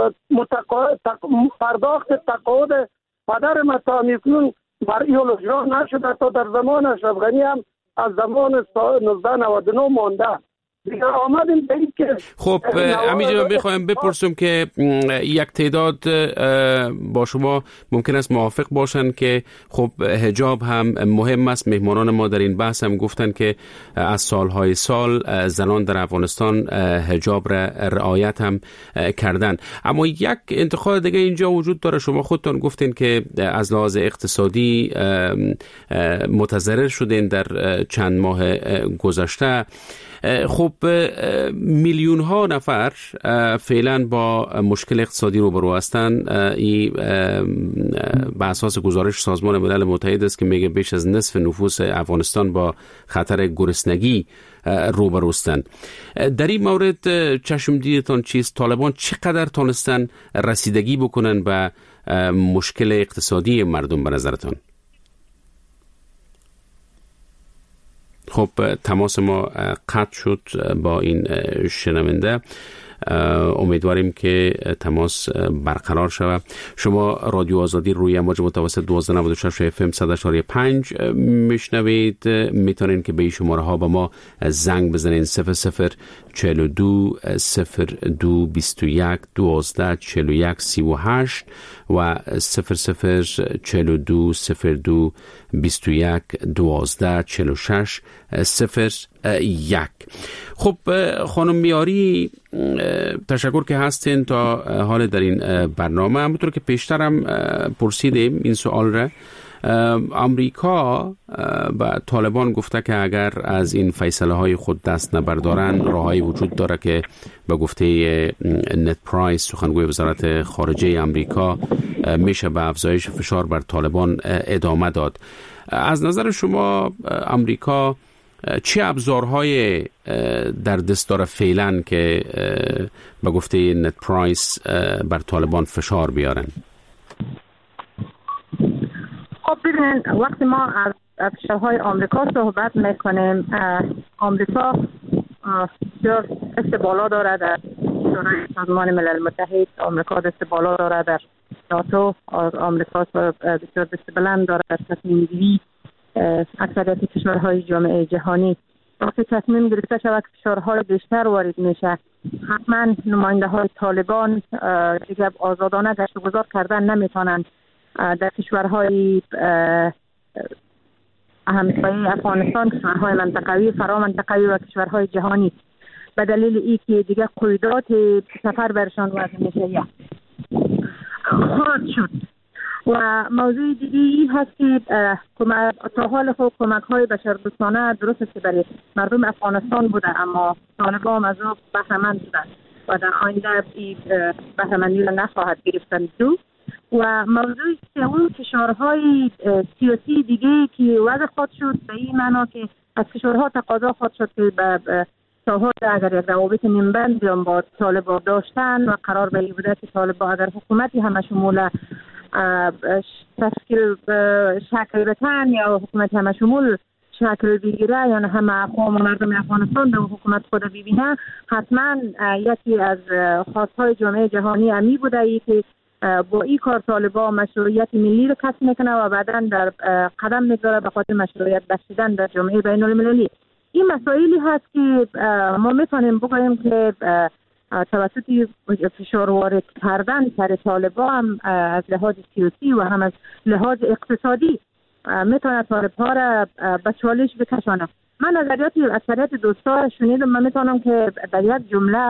پرداخت تقاعد پدر من تا میکنون برای اجرا نشده تا در زمان اشرف غنی هم از زمان 1999 مانده. دیگر آمدیم به این که خب همینجا بخوایم بپرسم که یک تعداد با شما ممکن است موافق باشن که خب حجاب هم مهم است. مهمانان ما در این بحث هم گفتن که از سالهای سال زنان در افغانستان حجاب را رعایت هم کردن، اما یک انتقاد دیگه اینجا وجود داره. شما خودتون گفتین که از لحاظ اقتصادی متضرر شدین در چند ماه گذشته. خب میلیون ها نفر فعلا با مشکل اقتصادی روبرو هستند. این به اساس گزارش سازمان ملل متحد است که میگه بیش از نصف نفوس افغانستان با خطر گرسنگی روبرو هستند. در این مورد چشم دیدتان چیست؟ طالبان چقدر تونستن رسیدگی بکنن به مشکل اقتصادی مردم به نظرتان؟ خب تماس ما قطع شد با این شنونده. امیدواریم که تماس برقرار شود. شما رادیو آزادی روی امواج متوسط 1296 FM 100.5 میشنوید. میتونین که به این شماره ها با ما زنگ بزنین 0042 02 21 12 41 38 و 0042 02 21 12 46 01. خب خانم میاری، تشکر که هستین تا حال در این برنامه. همونطور که پیشترم پرسیدیم این سوال را، امریکا به طالبان گفته که اگر از این فیصله های خود دست نبردارن راهی وجود داره که به گفته نت پرایس سخنگوی وزارت خارجه امریکا میشه به افزایش فشار بر طالبان ادامه داد. از نظر شما امریکا چه ابزارهای در دست داره فعلا که به گفته نت پرایس بر طالبان فشار بیارن؟ خب ببینید وقتی ما از فشارهای آمریکا صحبت میکنیم، آمریکا بسیار دست بالا دارد در شورای سازمان ملل متحد، آمریکا دست بالا دارد در ناتو، آمریکا بسیار دست بلند دارد در تصمیم گیری اکثریت کشورهای جامعه جهانی. وقتی تصمیم گرفته شود فشارهای بیشتر وارد میشه، حتما نماینده های طالبان دیگه آزادانه گشت و گذار کردن نمیتونن در کشورهای همسایه افغانستان، کشورهای منطقوی، فرامنطقوی و کشورهای جهانی، به دلیل اینکه دیگه قیودات سفر برشان وضع میشه خواهد شد. و موضوع دیگه این هست که تا حال خود کمک های بشردوستانه درست است که برای مردم افغانستان بوده، اما طالبان از او بهره مند شدند و در آینده این بهره مندی را نخواهد گرفتن. و موضوعی که اون فشارهای سیاسی دیگه که وضع خواهد شد به این معنا که از کشورها تقاضا خواهد شد که به تاحال اگر یک روابط نیمبند بیان با طالبان داشتن و قرار به این بوده که طالبان اگر حکومتی همه شمول تشکیل شکل بتن یا حکومت همه شمول شکل بگیره یا همه قوم و مردم افغانستان به حکومت خود ببینه، حتما یکی از خواستهای جامعه جهانی امی بوده ای که با این کار طالبان مشروعیت ملی رو کسب میکنه و بعدا در قدم میگذاره به خاطر مشروعیت بخشیدن در جامعه بین المللی. این مسائلی هست که ما میتونیم بگوییم که توسط فشار وارد کردن سر طالبان هم از لحاظ سیاسی و هم از لحاظ اقتصادی میتونه طالبها را به چالش بکشانه. من نظریات اکثریت دوستا شنیدم، من میتونم که در یک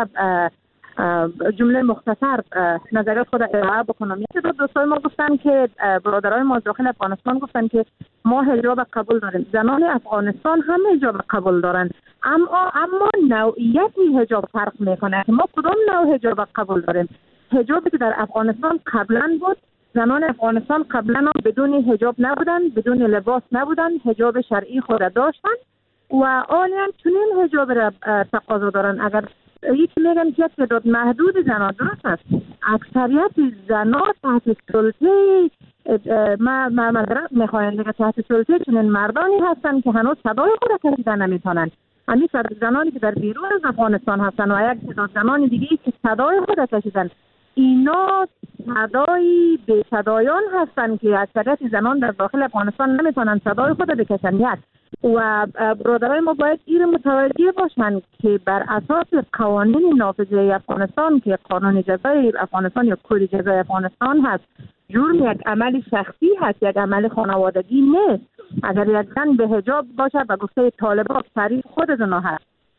جمله مختصر نظریات خود ارائه بکنم. یکی دو دوستای ما گفتن که برادرای ما داخل افغانستان گفتن که ما حجاب قبول داریم، زنان افغانستان هم حجاب قبول دارن، اما نوعیت حجاب فرق میکنه که ما کدام نوع حجاب قبول داریم. حجابی که در افغانستان قبلا بود، زنان افغانستان قبلا بدون حجاب نبودن، بدون لباس نبودن، حجاب شرعی خود داشتن و آنها چنین حجاب را تقاضا دارن. اگر یکی میگن که یک تعداد محدود زنان، درست است، اکثریت زنان تحت سلطه معذرت میخواین دیگه تحت سلطه چنین مردانی هستن که هنوز صدای خود کشیدن نمیتونن. همین زنانی که در بیرون از افغانستان هستن و یک تعداد زنان دیگه که صدای خود کشیدن، اینا صدای بی صدایان هستن که اکثریت زنان در داخل افغانستان نمیتونن صدای خود بکشن. و برادرای ما باید این متوجه باشن که بر اساس قوانین نافذه افغانستان که قانون جزای افغانستان یا کد جزای افغانستان هست، جرم یک عمل شخصی هست، یک عمل خانوادگی نیست. اگر یک زن به حجاب باشه به گفته طالبان تعریف خود زنا هست،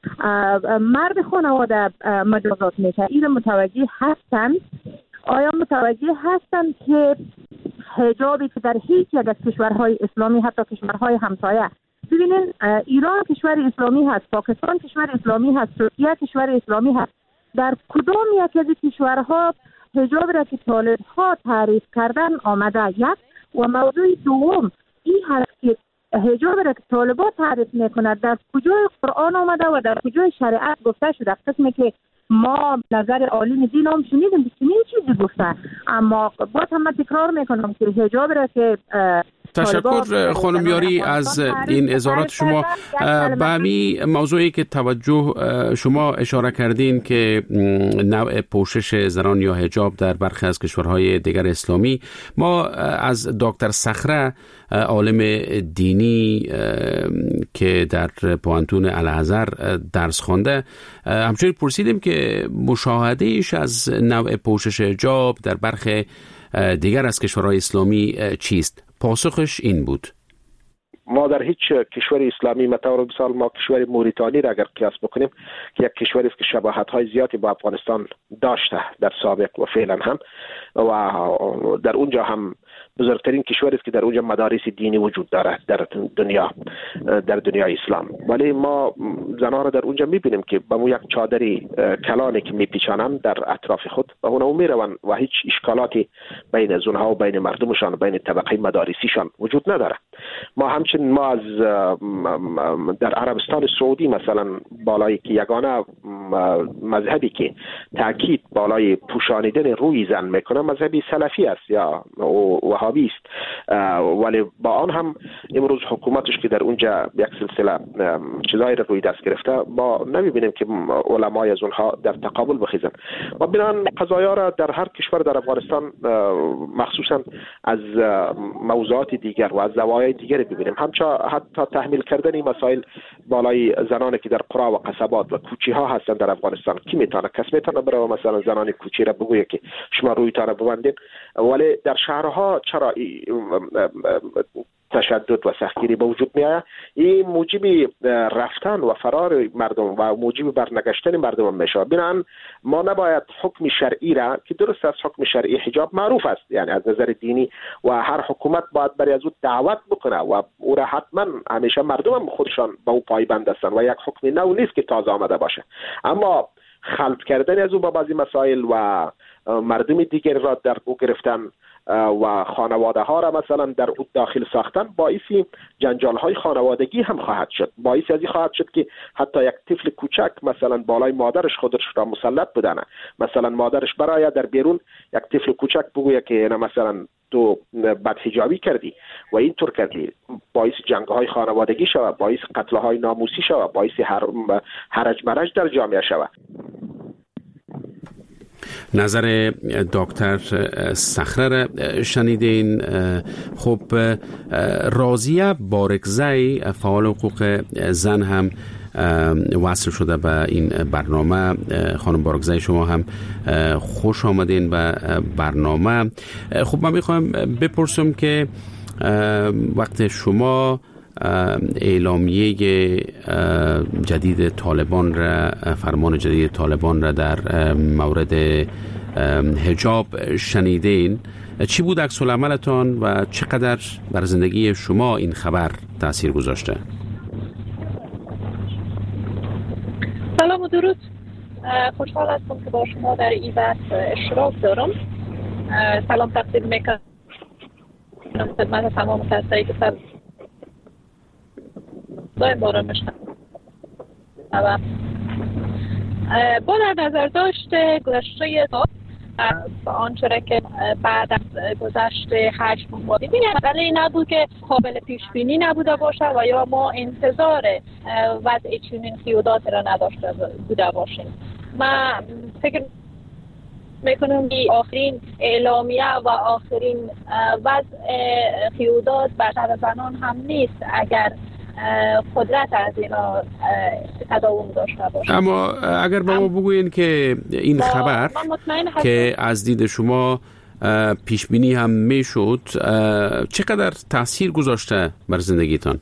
مرد خانواده مجازات میشه. این متوجه هستن؟ آیا متوجه هستن که حجابی که در هیچ یک از کشورهای اسلامی، حتی کشورهای همسایه، ببینین ایران کشور اسلامی هست، پاکستان کشور اسلامی هست، ترکیه کشور اسلامی هست، در کدام یک از کشورها حجاب را که طالب‌ها تعریف کردن آمده؟ یک و موضوع دوم این هست که حجاب را که طالب‌ها تعریف میکند در کجای قرآن آمده و در کجای شریعت گفته شده؟ قسمی که ما نظر عالم دین هم شنیدیم که چنین چیزی گفته، اما باز هم تکرار میکنم که حجاب را که تشکر خانم یاری از این اظهارات شما. به همین موضوعی که توجه شما اشاره کردین که نوع پوشش زنان یا حجاب در برخی از کشورهای دیگر اسلامی، ما از دکتر صخره عالم دینی که در پوهنتون الازهر درس خوانده همچنین پرسیدیم که مشاهدهش از نوع پوشش حجاب در برخی دیگر از کشورهای اسلامی چیست؟ پاسخش این بود: ما در هیچ کشور اسلامی مطور مثال ما کشور موریتانی را اگر قیاس بکنیم که یک کشوری است که شباهت‌های زیادی با افغانستان داشته در سابق و فعلا هم، و در اونجا هم بزرگترین کشوری است که در اونجا مدارس دینی وجود دارد در دنیا اسلام، ولی ما زنان را در اونجا میبینیم که با مو یک چادری کلانی که میپیچانند در اطراف خود و اونها میروند و هیچ اشکالاتی بین زنها و بین مردمشان و بین طبقه مدارسیشان وجود نداره. ما همچنین ما از در عربستان سعودی مثلا بالای که یگانه مذهبی که تاکید بالای پوشانیدن روی زن میکنه مذهبی سلفی است یا وهابی است، ولی با آن هم امروز حکومتش که در اونجا یک سلسله چیزایی روی دست گرفته، ما نمیبینیم که علمای از اونها در تقابل بخیزن. ما بنان قضایا را در هر کشور در افغانستان مخصوصا از موضوعات دیگر و از زوایای دیگر ببینیم. حتی تحمیل کردن مسائل بالای زنانی که در قرا و قصبات و کوچی ها هستن در افغانستان، کی میتونه؟ کس میتونه برای مثلا زنان کوچی را بگویه که شما رویتان ببندین؟ ولی در شهرها چرا تشدد و سختگیری به وجود میآید؟ این موجب رفتن و فرار مردم و موجب برنگشتن مردم میشه. بنابراین ما نباید حکم شرعی را که درست است، حکم شرعی حجاب معروف است یعنی از نظر دینی و هر حکومت باید برای از او دعوت بکنه و او را حتما همیشه مردم هم خودشان به او پایبند هستند و یک حکم نو نیست که تازه آمده باشه، اما خلط کردن از او با بعضی مسائل و مردم دیگر را در او گرفتن و خانواده ها را مثلا در او داخل ساختن باعث جنجال های خانوادگی هم خواهد شد. باعث ازی خواهد شد که حتی یک طفل کوچک مثلا بالای مادرش خودش را مسلط بدانه، مثلا مادرش برای در بیرون یک طفل کوچک بگویه که اینا مثلا تو بدحجابی کردی و اینطور کردی، باعث جنگ های خانوادگی شود، باعث قتل های ناموسی شود، باعث هرج مرج در جامعه شود. نظر دکتر صخره شنیدین. خب راضیه بارگزی فعال حقوق زن هم وصل شده به این برنامه. خانم بارگزی شما هم خوش آمدین به برنامه. خب من میخوام بپرسم که وقت شما اعلامیه جدید طالبان را، فرمان جدید طالبان را در مورد حجاب شنیدین، چی بود عکس العملتان و چقدر بر زندگی شما این خبر تاثیر گذاشته؟ سلام و درود. خوشحال هستم که با شما در این بحث اشتراک دارم. سلام تقدیم میکنم خدمت تمام کسایی که دایم بارا میشنم. با در نظر داشته گذشته تا آنچه که بعد از گذشت 8 ماه دیگه مسئله نبود که قابل پیش بینی نبوده باشه و یا ما انتظار وضع چنین قیودات را نداشته بوده باشیم. من فکر میکنم که آخرین اعلامیه و آخرین وضع قیودات بر سر زنان هم نیست اگر قدرت از اینا تداوم داشته باشه. اما اگر با ما بگوین که این خبر که از دید شما پیش بینی هم میشد، چقدر تاثیر گذاشته بر زندگیتان؟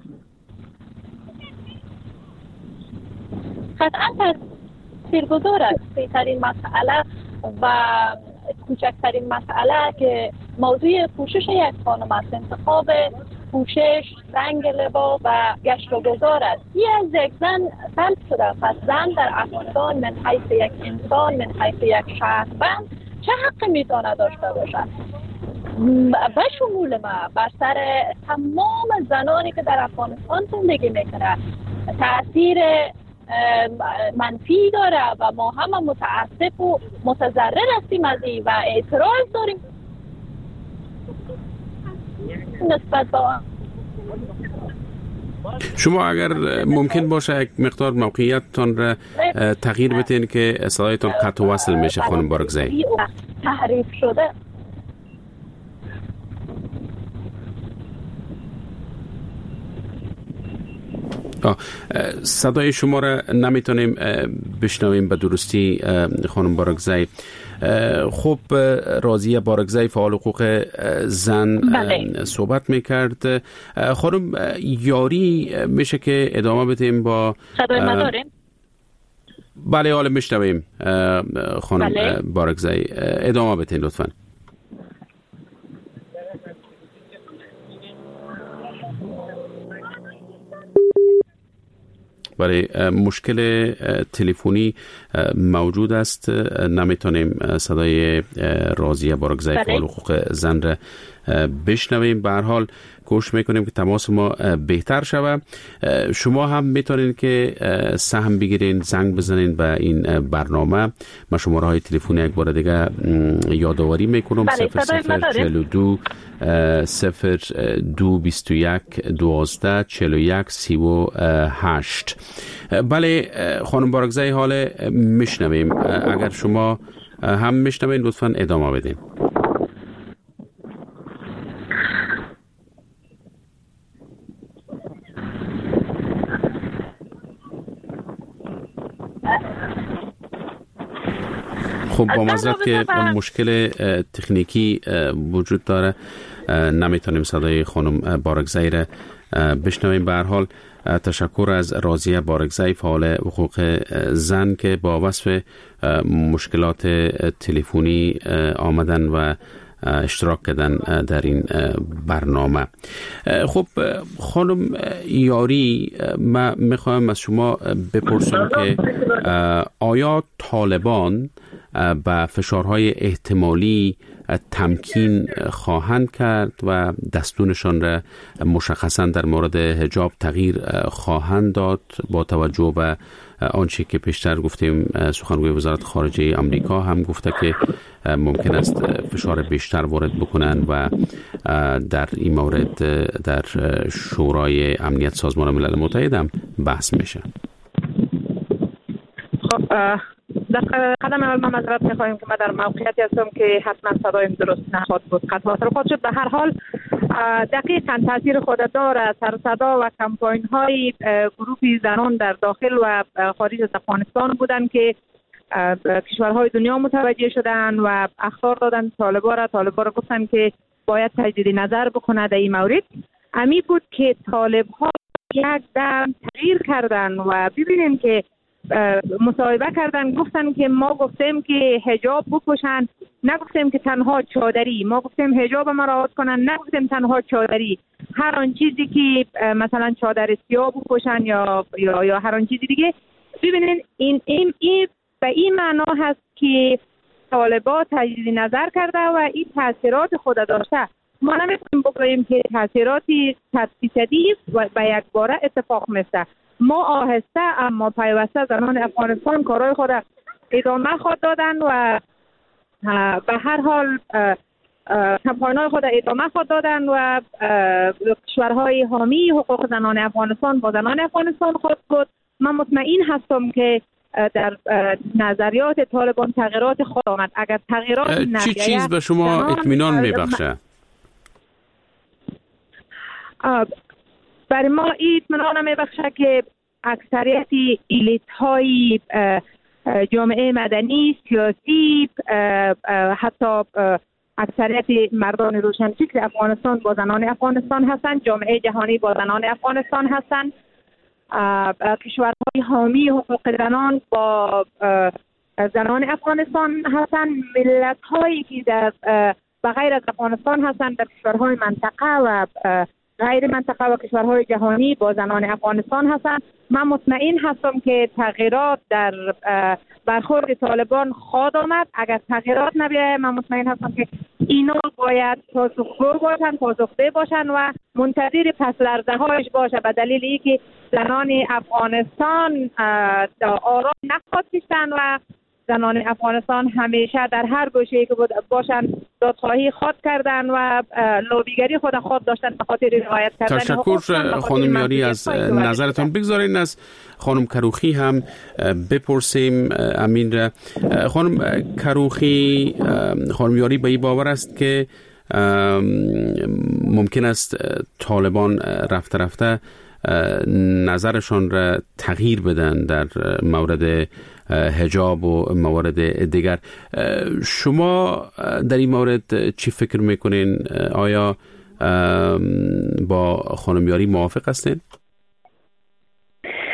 قطعا تاثیرگذار است. بهترین مسئله و کوچکترین مسئله که موضوع پوشش یک خانم است، انتخاب پوشش، رنگ لباس و گشت و گذار است. یه از یک زن سلب شده. پس زن در افغانستان من حیث یک انسان، من حیث یک شهروند چه حقی میتونه داشته باشد؟ به شمول ما بر سر تمام زنانی که در افغانستان زندگی میکنه تأثیر منفی داره و ما هم متاسف و متضرر هستیم از این و اعتراض داریم نسبت با شما. اگر ممکن باشه یک مقدار موقعیتتان را تغییر بدین که صدایتان قطع و وصل میشه خانم بارگزی. تحریف شده. صدای شما را نمیتونیم بشنویم به درستی خانم بارگزی. خب راضیه بارگزی فعال حقوق زن صحبت میکرد. خانم یاری میشه که ادامه بدیم با صدای ما داریم؟ بله حالا میشنویم خانم بارگزی، ادامه بدین لطفاً. برای مشکل تلفنی موجود است، نمیتونیم صدای راضیه بارگزی فعال حقوق زن را بشنویم. به هر حال کوشش میکنیم که تماس ما بهتر شود. شما هم میتونین که سهم بگیرین، زنگ بزنین به این برنامه. ما شماره های تلفن یک بار دیگه یادآوری میکنم: 0042 0221 12 41 38. بله خانم بارگزای، حال میشنویم. اگر شما هم میشنوین لطفاً ادامه بدین. خب با معذرت که مشکل تکنیکی وجود داره، نمیتونیم صدای خانم بارگزای را بشنویم. به هر حال تشکر از راضیه بارگزای، فعال حقوق زن، که با وصف مشکلات تلفنی آمدن و اشتراک کردن در این برنامه. خب خانم یاری، من میخواهم از شما بپرسم که آیا طالبان به فشارهای احتمالی تمکین خواهند کرد و دستورشان را مشخصا در مورد حجاب تغییر خواهند داد، با توجه به آنچه که پیشتر گفتیم سخنگوی وزارت خارجه آمریکا هم گفته که ممکن است فشار بیشتر وارد بکنن و در این مورد در شورای امنیت سازمان ملل متحد هم بحث میشه؟ خب در قدم اول ما معذرت می‌خواهیم که ما در موقعیتی هستم که حتما صدایم درست نخواهد بود، قطع و وصل شد. به هر حال دقیقاً تاثیر خود داره سر صدا و کمپاین‌های گروه زنان در داخل و خارج از افغانستان بودن که کشورهای دنیا متوجه شدن و اخطار دادن طالبان را گفتن که باید تجدید نظر بکنه در این مورد. امی بود که طالب‌ها یک دم تغییر کردن و ببینیم که مصاحبه کردن، گفتن که ما گفتیم که حجاب بپوشن، نگفتیم که تنها چادری، ما گفتیم حجاب ما رعایت کنن، نگفتیم تنها چادری، هر آن چیزی که مثلا چادر سیاه بپوشن یا هر آن چیزی دیگه. ببینین این به این معنا هست که طالبان تجدید نظر کرده و این تاثیرات خود داشته. ما نمیتونیم بگوییم که تاثیراتی 100% و به یک باره اتفاق میفته. ما آهسته اما پیوسته زنان افغانستان کارهای خود ادامه خود دادن و به هر حال کمپاین‌های خود ادامه خود دادن و کشورهای حامی حقوق زنان افغانستان با زنان افغانستان خود بود. من مطمئن هستم که در نظریات طالبان تغییرات خود آمد. اگر تغییرات چی چیز به شما اطمینان میبخشه؟ برای ما اطمینان میبخشه که اکثریت الیت های جامعه مدنی، سیاسی، حتی اکثریت مردان روشنفکر افغانستان با زنان افغانستان هستند، جامعه جهانی با زنان افغانستان هستند، کشورهای حامی حقوق زنان با زنان افغانستان هستند، ملت هایی که در بغیر از افغانستان هستند در کشورهای منطقه و غیر منطقه و کشورهای جهانی با زنان افغانستان هستند. من مطمئن هستم که تغییرات در برخورد طالبان خواهد آمد. اگر تغییرات نبیاید من مطمئن هستم که اینا باید پاسخگو باشن، پاسخده باشن و منتظر پس لرزه هایش باشه، به دلیل اینکه زنان افغانستان آرام نخواهد کشتن و زنان افغانستان همیشه در هر گوشه‌ای که باشن دادخواهی خود کردن و لابیگری خود داشتن به خاطر رعایت کردن. تشکر خانم یاری از نظرتان. بگذارین از خانم کروخی هم بپرسیم امین را. خانم کروخی، خانم یاری به این باور است که ممکن است طالبان رفته رفته نظرشان را تغییر بدن در مورد حجاب و موارد دیگر. شما در این مورد چی فکر میکنین؟ آیا با خانم یاری موافق هستین؟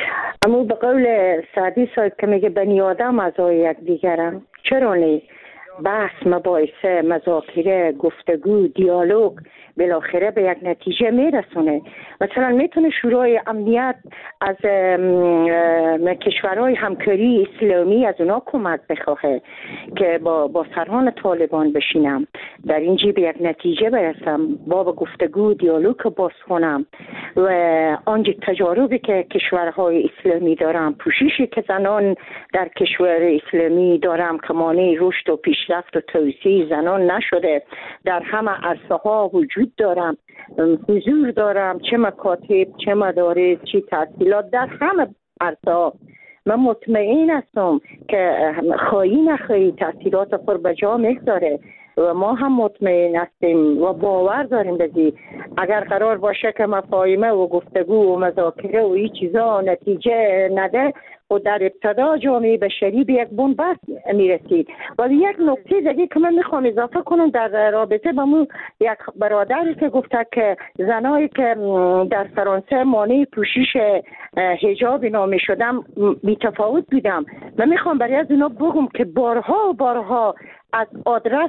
اما به قول سعدی صاحب که میگه بنی آدم اعضای یک دیگرن، چرا نه؟ بحث، مباحثه، مذاکره، گفتگو، دیالوگ بالاخره به یک نتیجه میرسونه. مثلا میتونه شورای امنیت از کشورهای همکاری اسلامی از اونا کمک بخواهه که با سران طالبان بشینم در اینجا به یک نتیجه برسم، با گفتگو دیالوگ باز کنم و آنجا تجاربی که کشورهای اسلامی دارم، پوششی که زنان در کشور اسلامی دارم که مانع رشد و پیشرفت و توسعه زنان نشده، در همه عرصه ها وجود دارم، حضور دارم، چه مکاتب، چه مدارس، چه تحصیلات، در همه عرصه ها. من مطمئن هستم که خواهی نخواهی تحصیلات خود به جا میگذاره و ما هم مطمئن هستیم و باور داریم بزی اگر قرار باشه که مفاهمه و گفتگو و مذاکره و این چیزا نتیجه نده و در ابتدا جامعه بشری به یک بنبست میرسید. ولی یک نکته دیگه که من میخوام اضافه کنم در رابطه با مو یک برادری که گفته که زنایی که در فرانسه مانع پوشش حجاب نامی شدم بی تفاوت بودم. من میخوام برای از اونا بگم که بارها و بارها از آدرس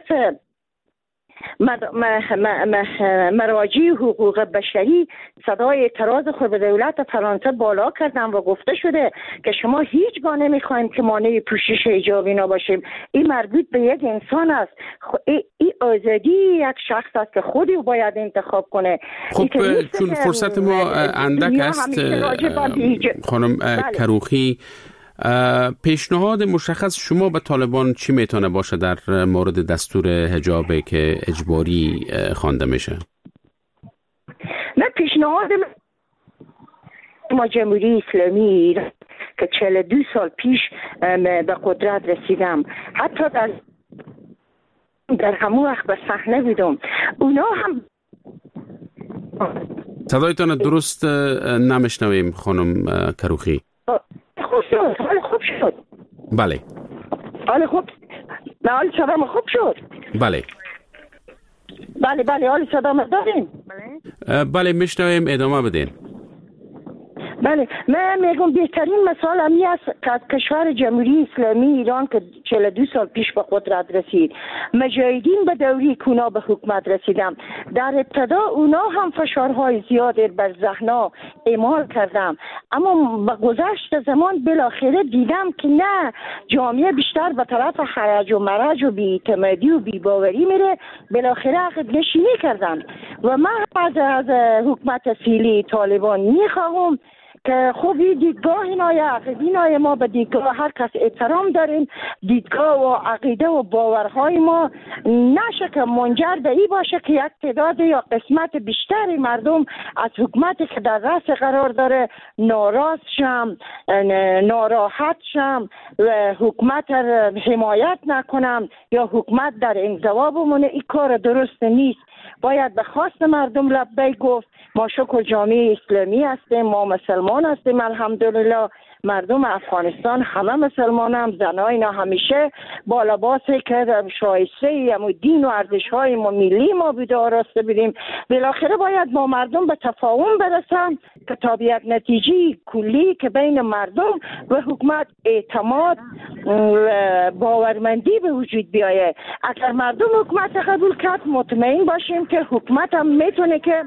مراجع حقوق بشری صدای اعتراض خود به دولت فرانسه بالا کردن و گفته شده که شما هیچگاه نمیخوایم که مانع پوشش حجاب اینا باشیم. این مربوط به یک انسان است. این آزادی یک شخص است که خودی باید انتخاب کنه. خب چون فرصت ما اندک است خانم کروخی، پیشنهاد مشخص شما به طالبان چی میتونه باشه در مورد دستور حجابی که اجباری خوانده میشه؟ من پیشنهاد ما جمهوری اسلامی که 42 سال پیش به قدرت رسیدم، حتی در همون وقت به صحنه بودم، اونا هم صدایتان درست نمیشنویم خانم کروخی. خوب شد. بله. خوب. حال صدام خوب شد. بله. بله حال صدام داریم. بله میشنویم، ادامه بدین. بله، من میگم بهترین مثال همی است که از کشور جمهوری اسلامی ایران که 42 سال پیش به قدرت رسید، مجاهدین به دوری کونا به حکومت رسیدم. در ابتدا اونا هم فشارهای زیادی بر ذهنها اعمال کردم، اما با گذشت زمان بالاخره دیدم که نه، جامعه بیشتر به طرف حرج و مرج و بی‌اعتمادی و بی‌باوری میره. بالاخره عقب نشینی کردن و من از حکومت فعلی طالبان میخواهم که خوب این دیدگاه عقیده ما به دیدگاه هر کس احترام داریم، دیدگاه و عقیده و باورهای ما نشه که منجر به این باشه که یک تعداد یا قسمت بیشتری مردم از حکومتی که در رأس قرار داره ناراض شم، ناراحت شم و حکومت حمایت نکنم یا حکومت در انزوا بمونه. این کار درست نیست. باید به خواست مردم لبیک گفت. ما شکر جامعه اسلامی هستیم، ما مسلمان هستیم، الحمدلله. مردم افغانستان همه مسلمان هم، زنای اینا همیشه با لباسی که شایسته دین و ارزش‌های ما ملی ما بوده آراسته بودیم. بالاخره باید با مردم به تفاهم برسن که تا به یک نتیجه کلی که بین مردم و حکومت اعتماد و باورمندی به وجود بیاید. اگر مردم حکومت قبول کرد، مطمئن باشیم که حکومت هم میتونه که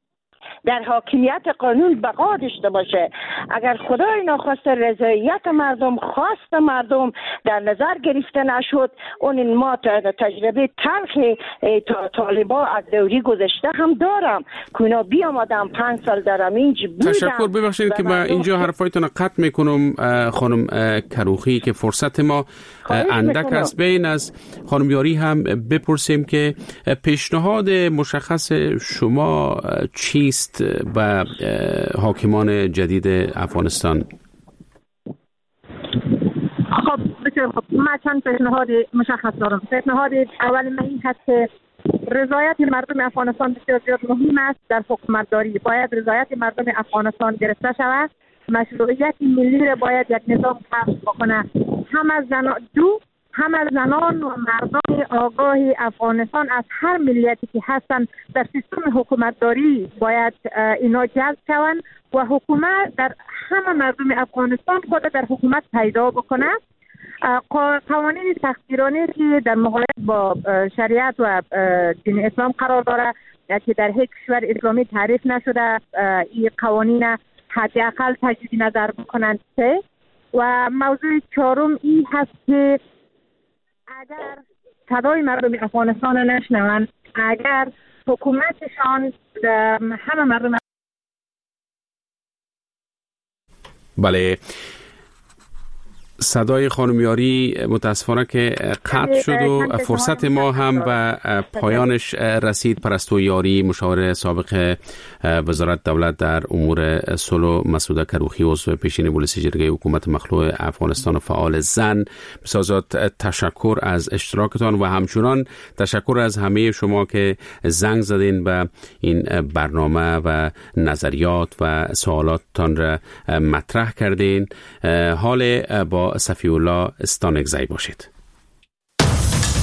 در حاکمیت قانون بقا داشته باشه. اگر خدای ناخواسته رضایت مردم، خواست مردم در نظر گرفته نشد، اون ما تجربه تلخ طالبا از دوری گذشته هم دارم که اونا بیامدن 5 سال در امینج بودن. تشکر. ببخشید که من اینجا حرفایتون قطع میکنم خانم کروخی که فرصت ما اندک است. بین از خانم یاری هم بپرسیم که پیشنهاد مشخص شما چیست به حاکمان جدید افغانستان؟ خب بسیار خب، من چند پیشنهاد مشخص دارم. پیشنهاد اول من این هست که رضایت مردم افغانستان بسیار زیاد مهم است. در حکومتداری باید رضایت مردم افغانستان گرفته شود. مشروعیت ملی را باید یک نظام کسب بکنه. هم از زنان و مردان آگاه افغانستان از هر ملیتی که هستند در سیستم حکومتداری باید اینا جذب شوند و حکومت در همه مردم افغانستان خود در حکومت پیدا بکنه قوانین سختگیرانه که در مقایسه با شریعت و دین اسلام قرار داره که در هیچ کشور اسلامی تعریف نشده، این قوانین حداقل تجدید نظر بکنند. و موضوع چهارم این هست که اگر صدای مردم افغانستان را نشنوند، اگر حکومتشان همه مردم. بله، صدای خانم یاری متاسفانه که قطع شد و فرصت ما هم به پایانش رسید. پرستو یاری، مشاور سابق وزارت دولت در امور صلح، مسعود کروخی عضو پیشین پلیس جرگه حکومت مخلوع افغانستان و فعال زن، بسازات تشکر از اشتراکتان و همچنان تشکر از همه شما که زنگ زدین به این برنامه و نظریات و سوالاتتان را مطرح کردین. حال با صفی الله استانکزی باشید.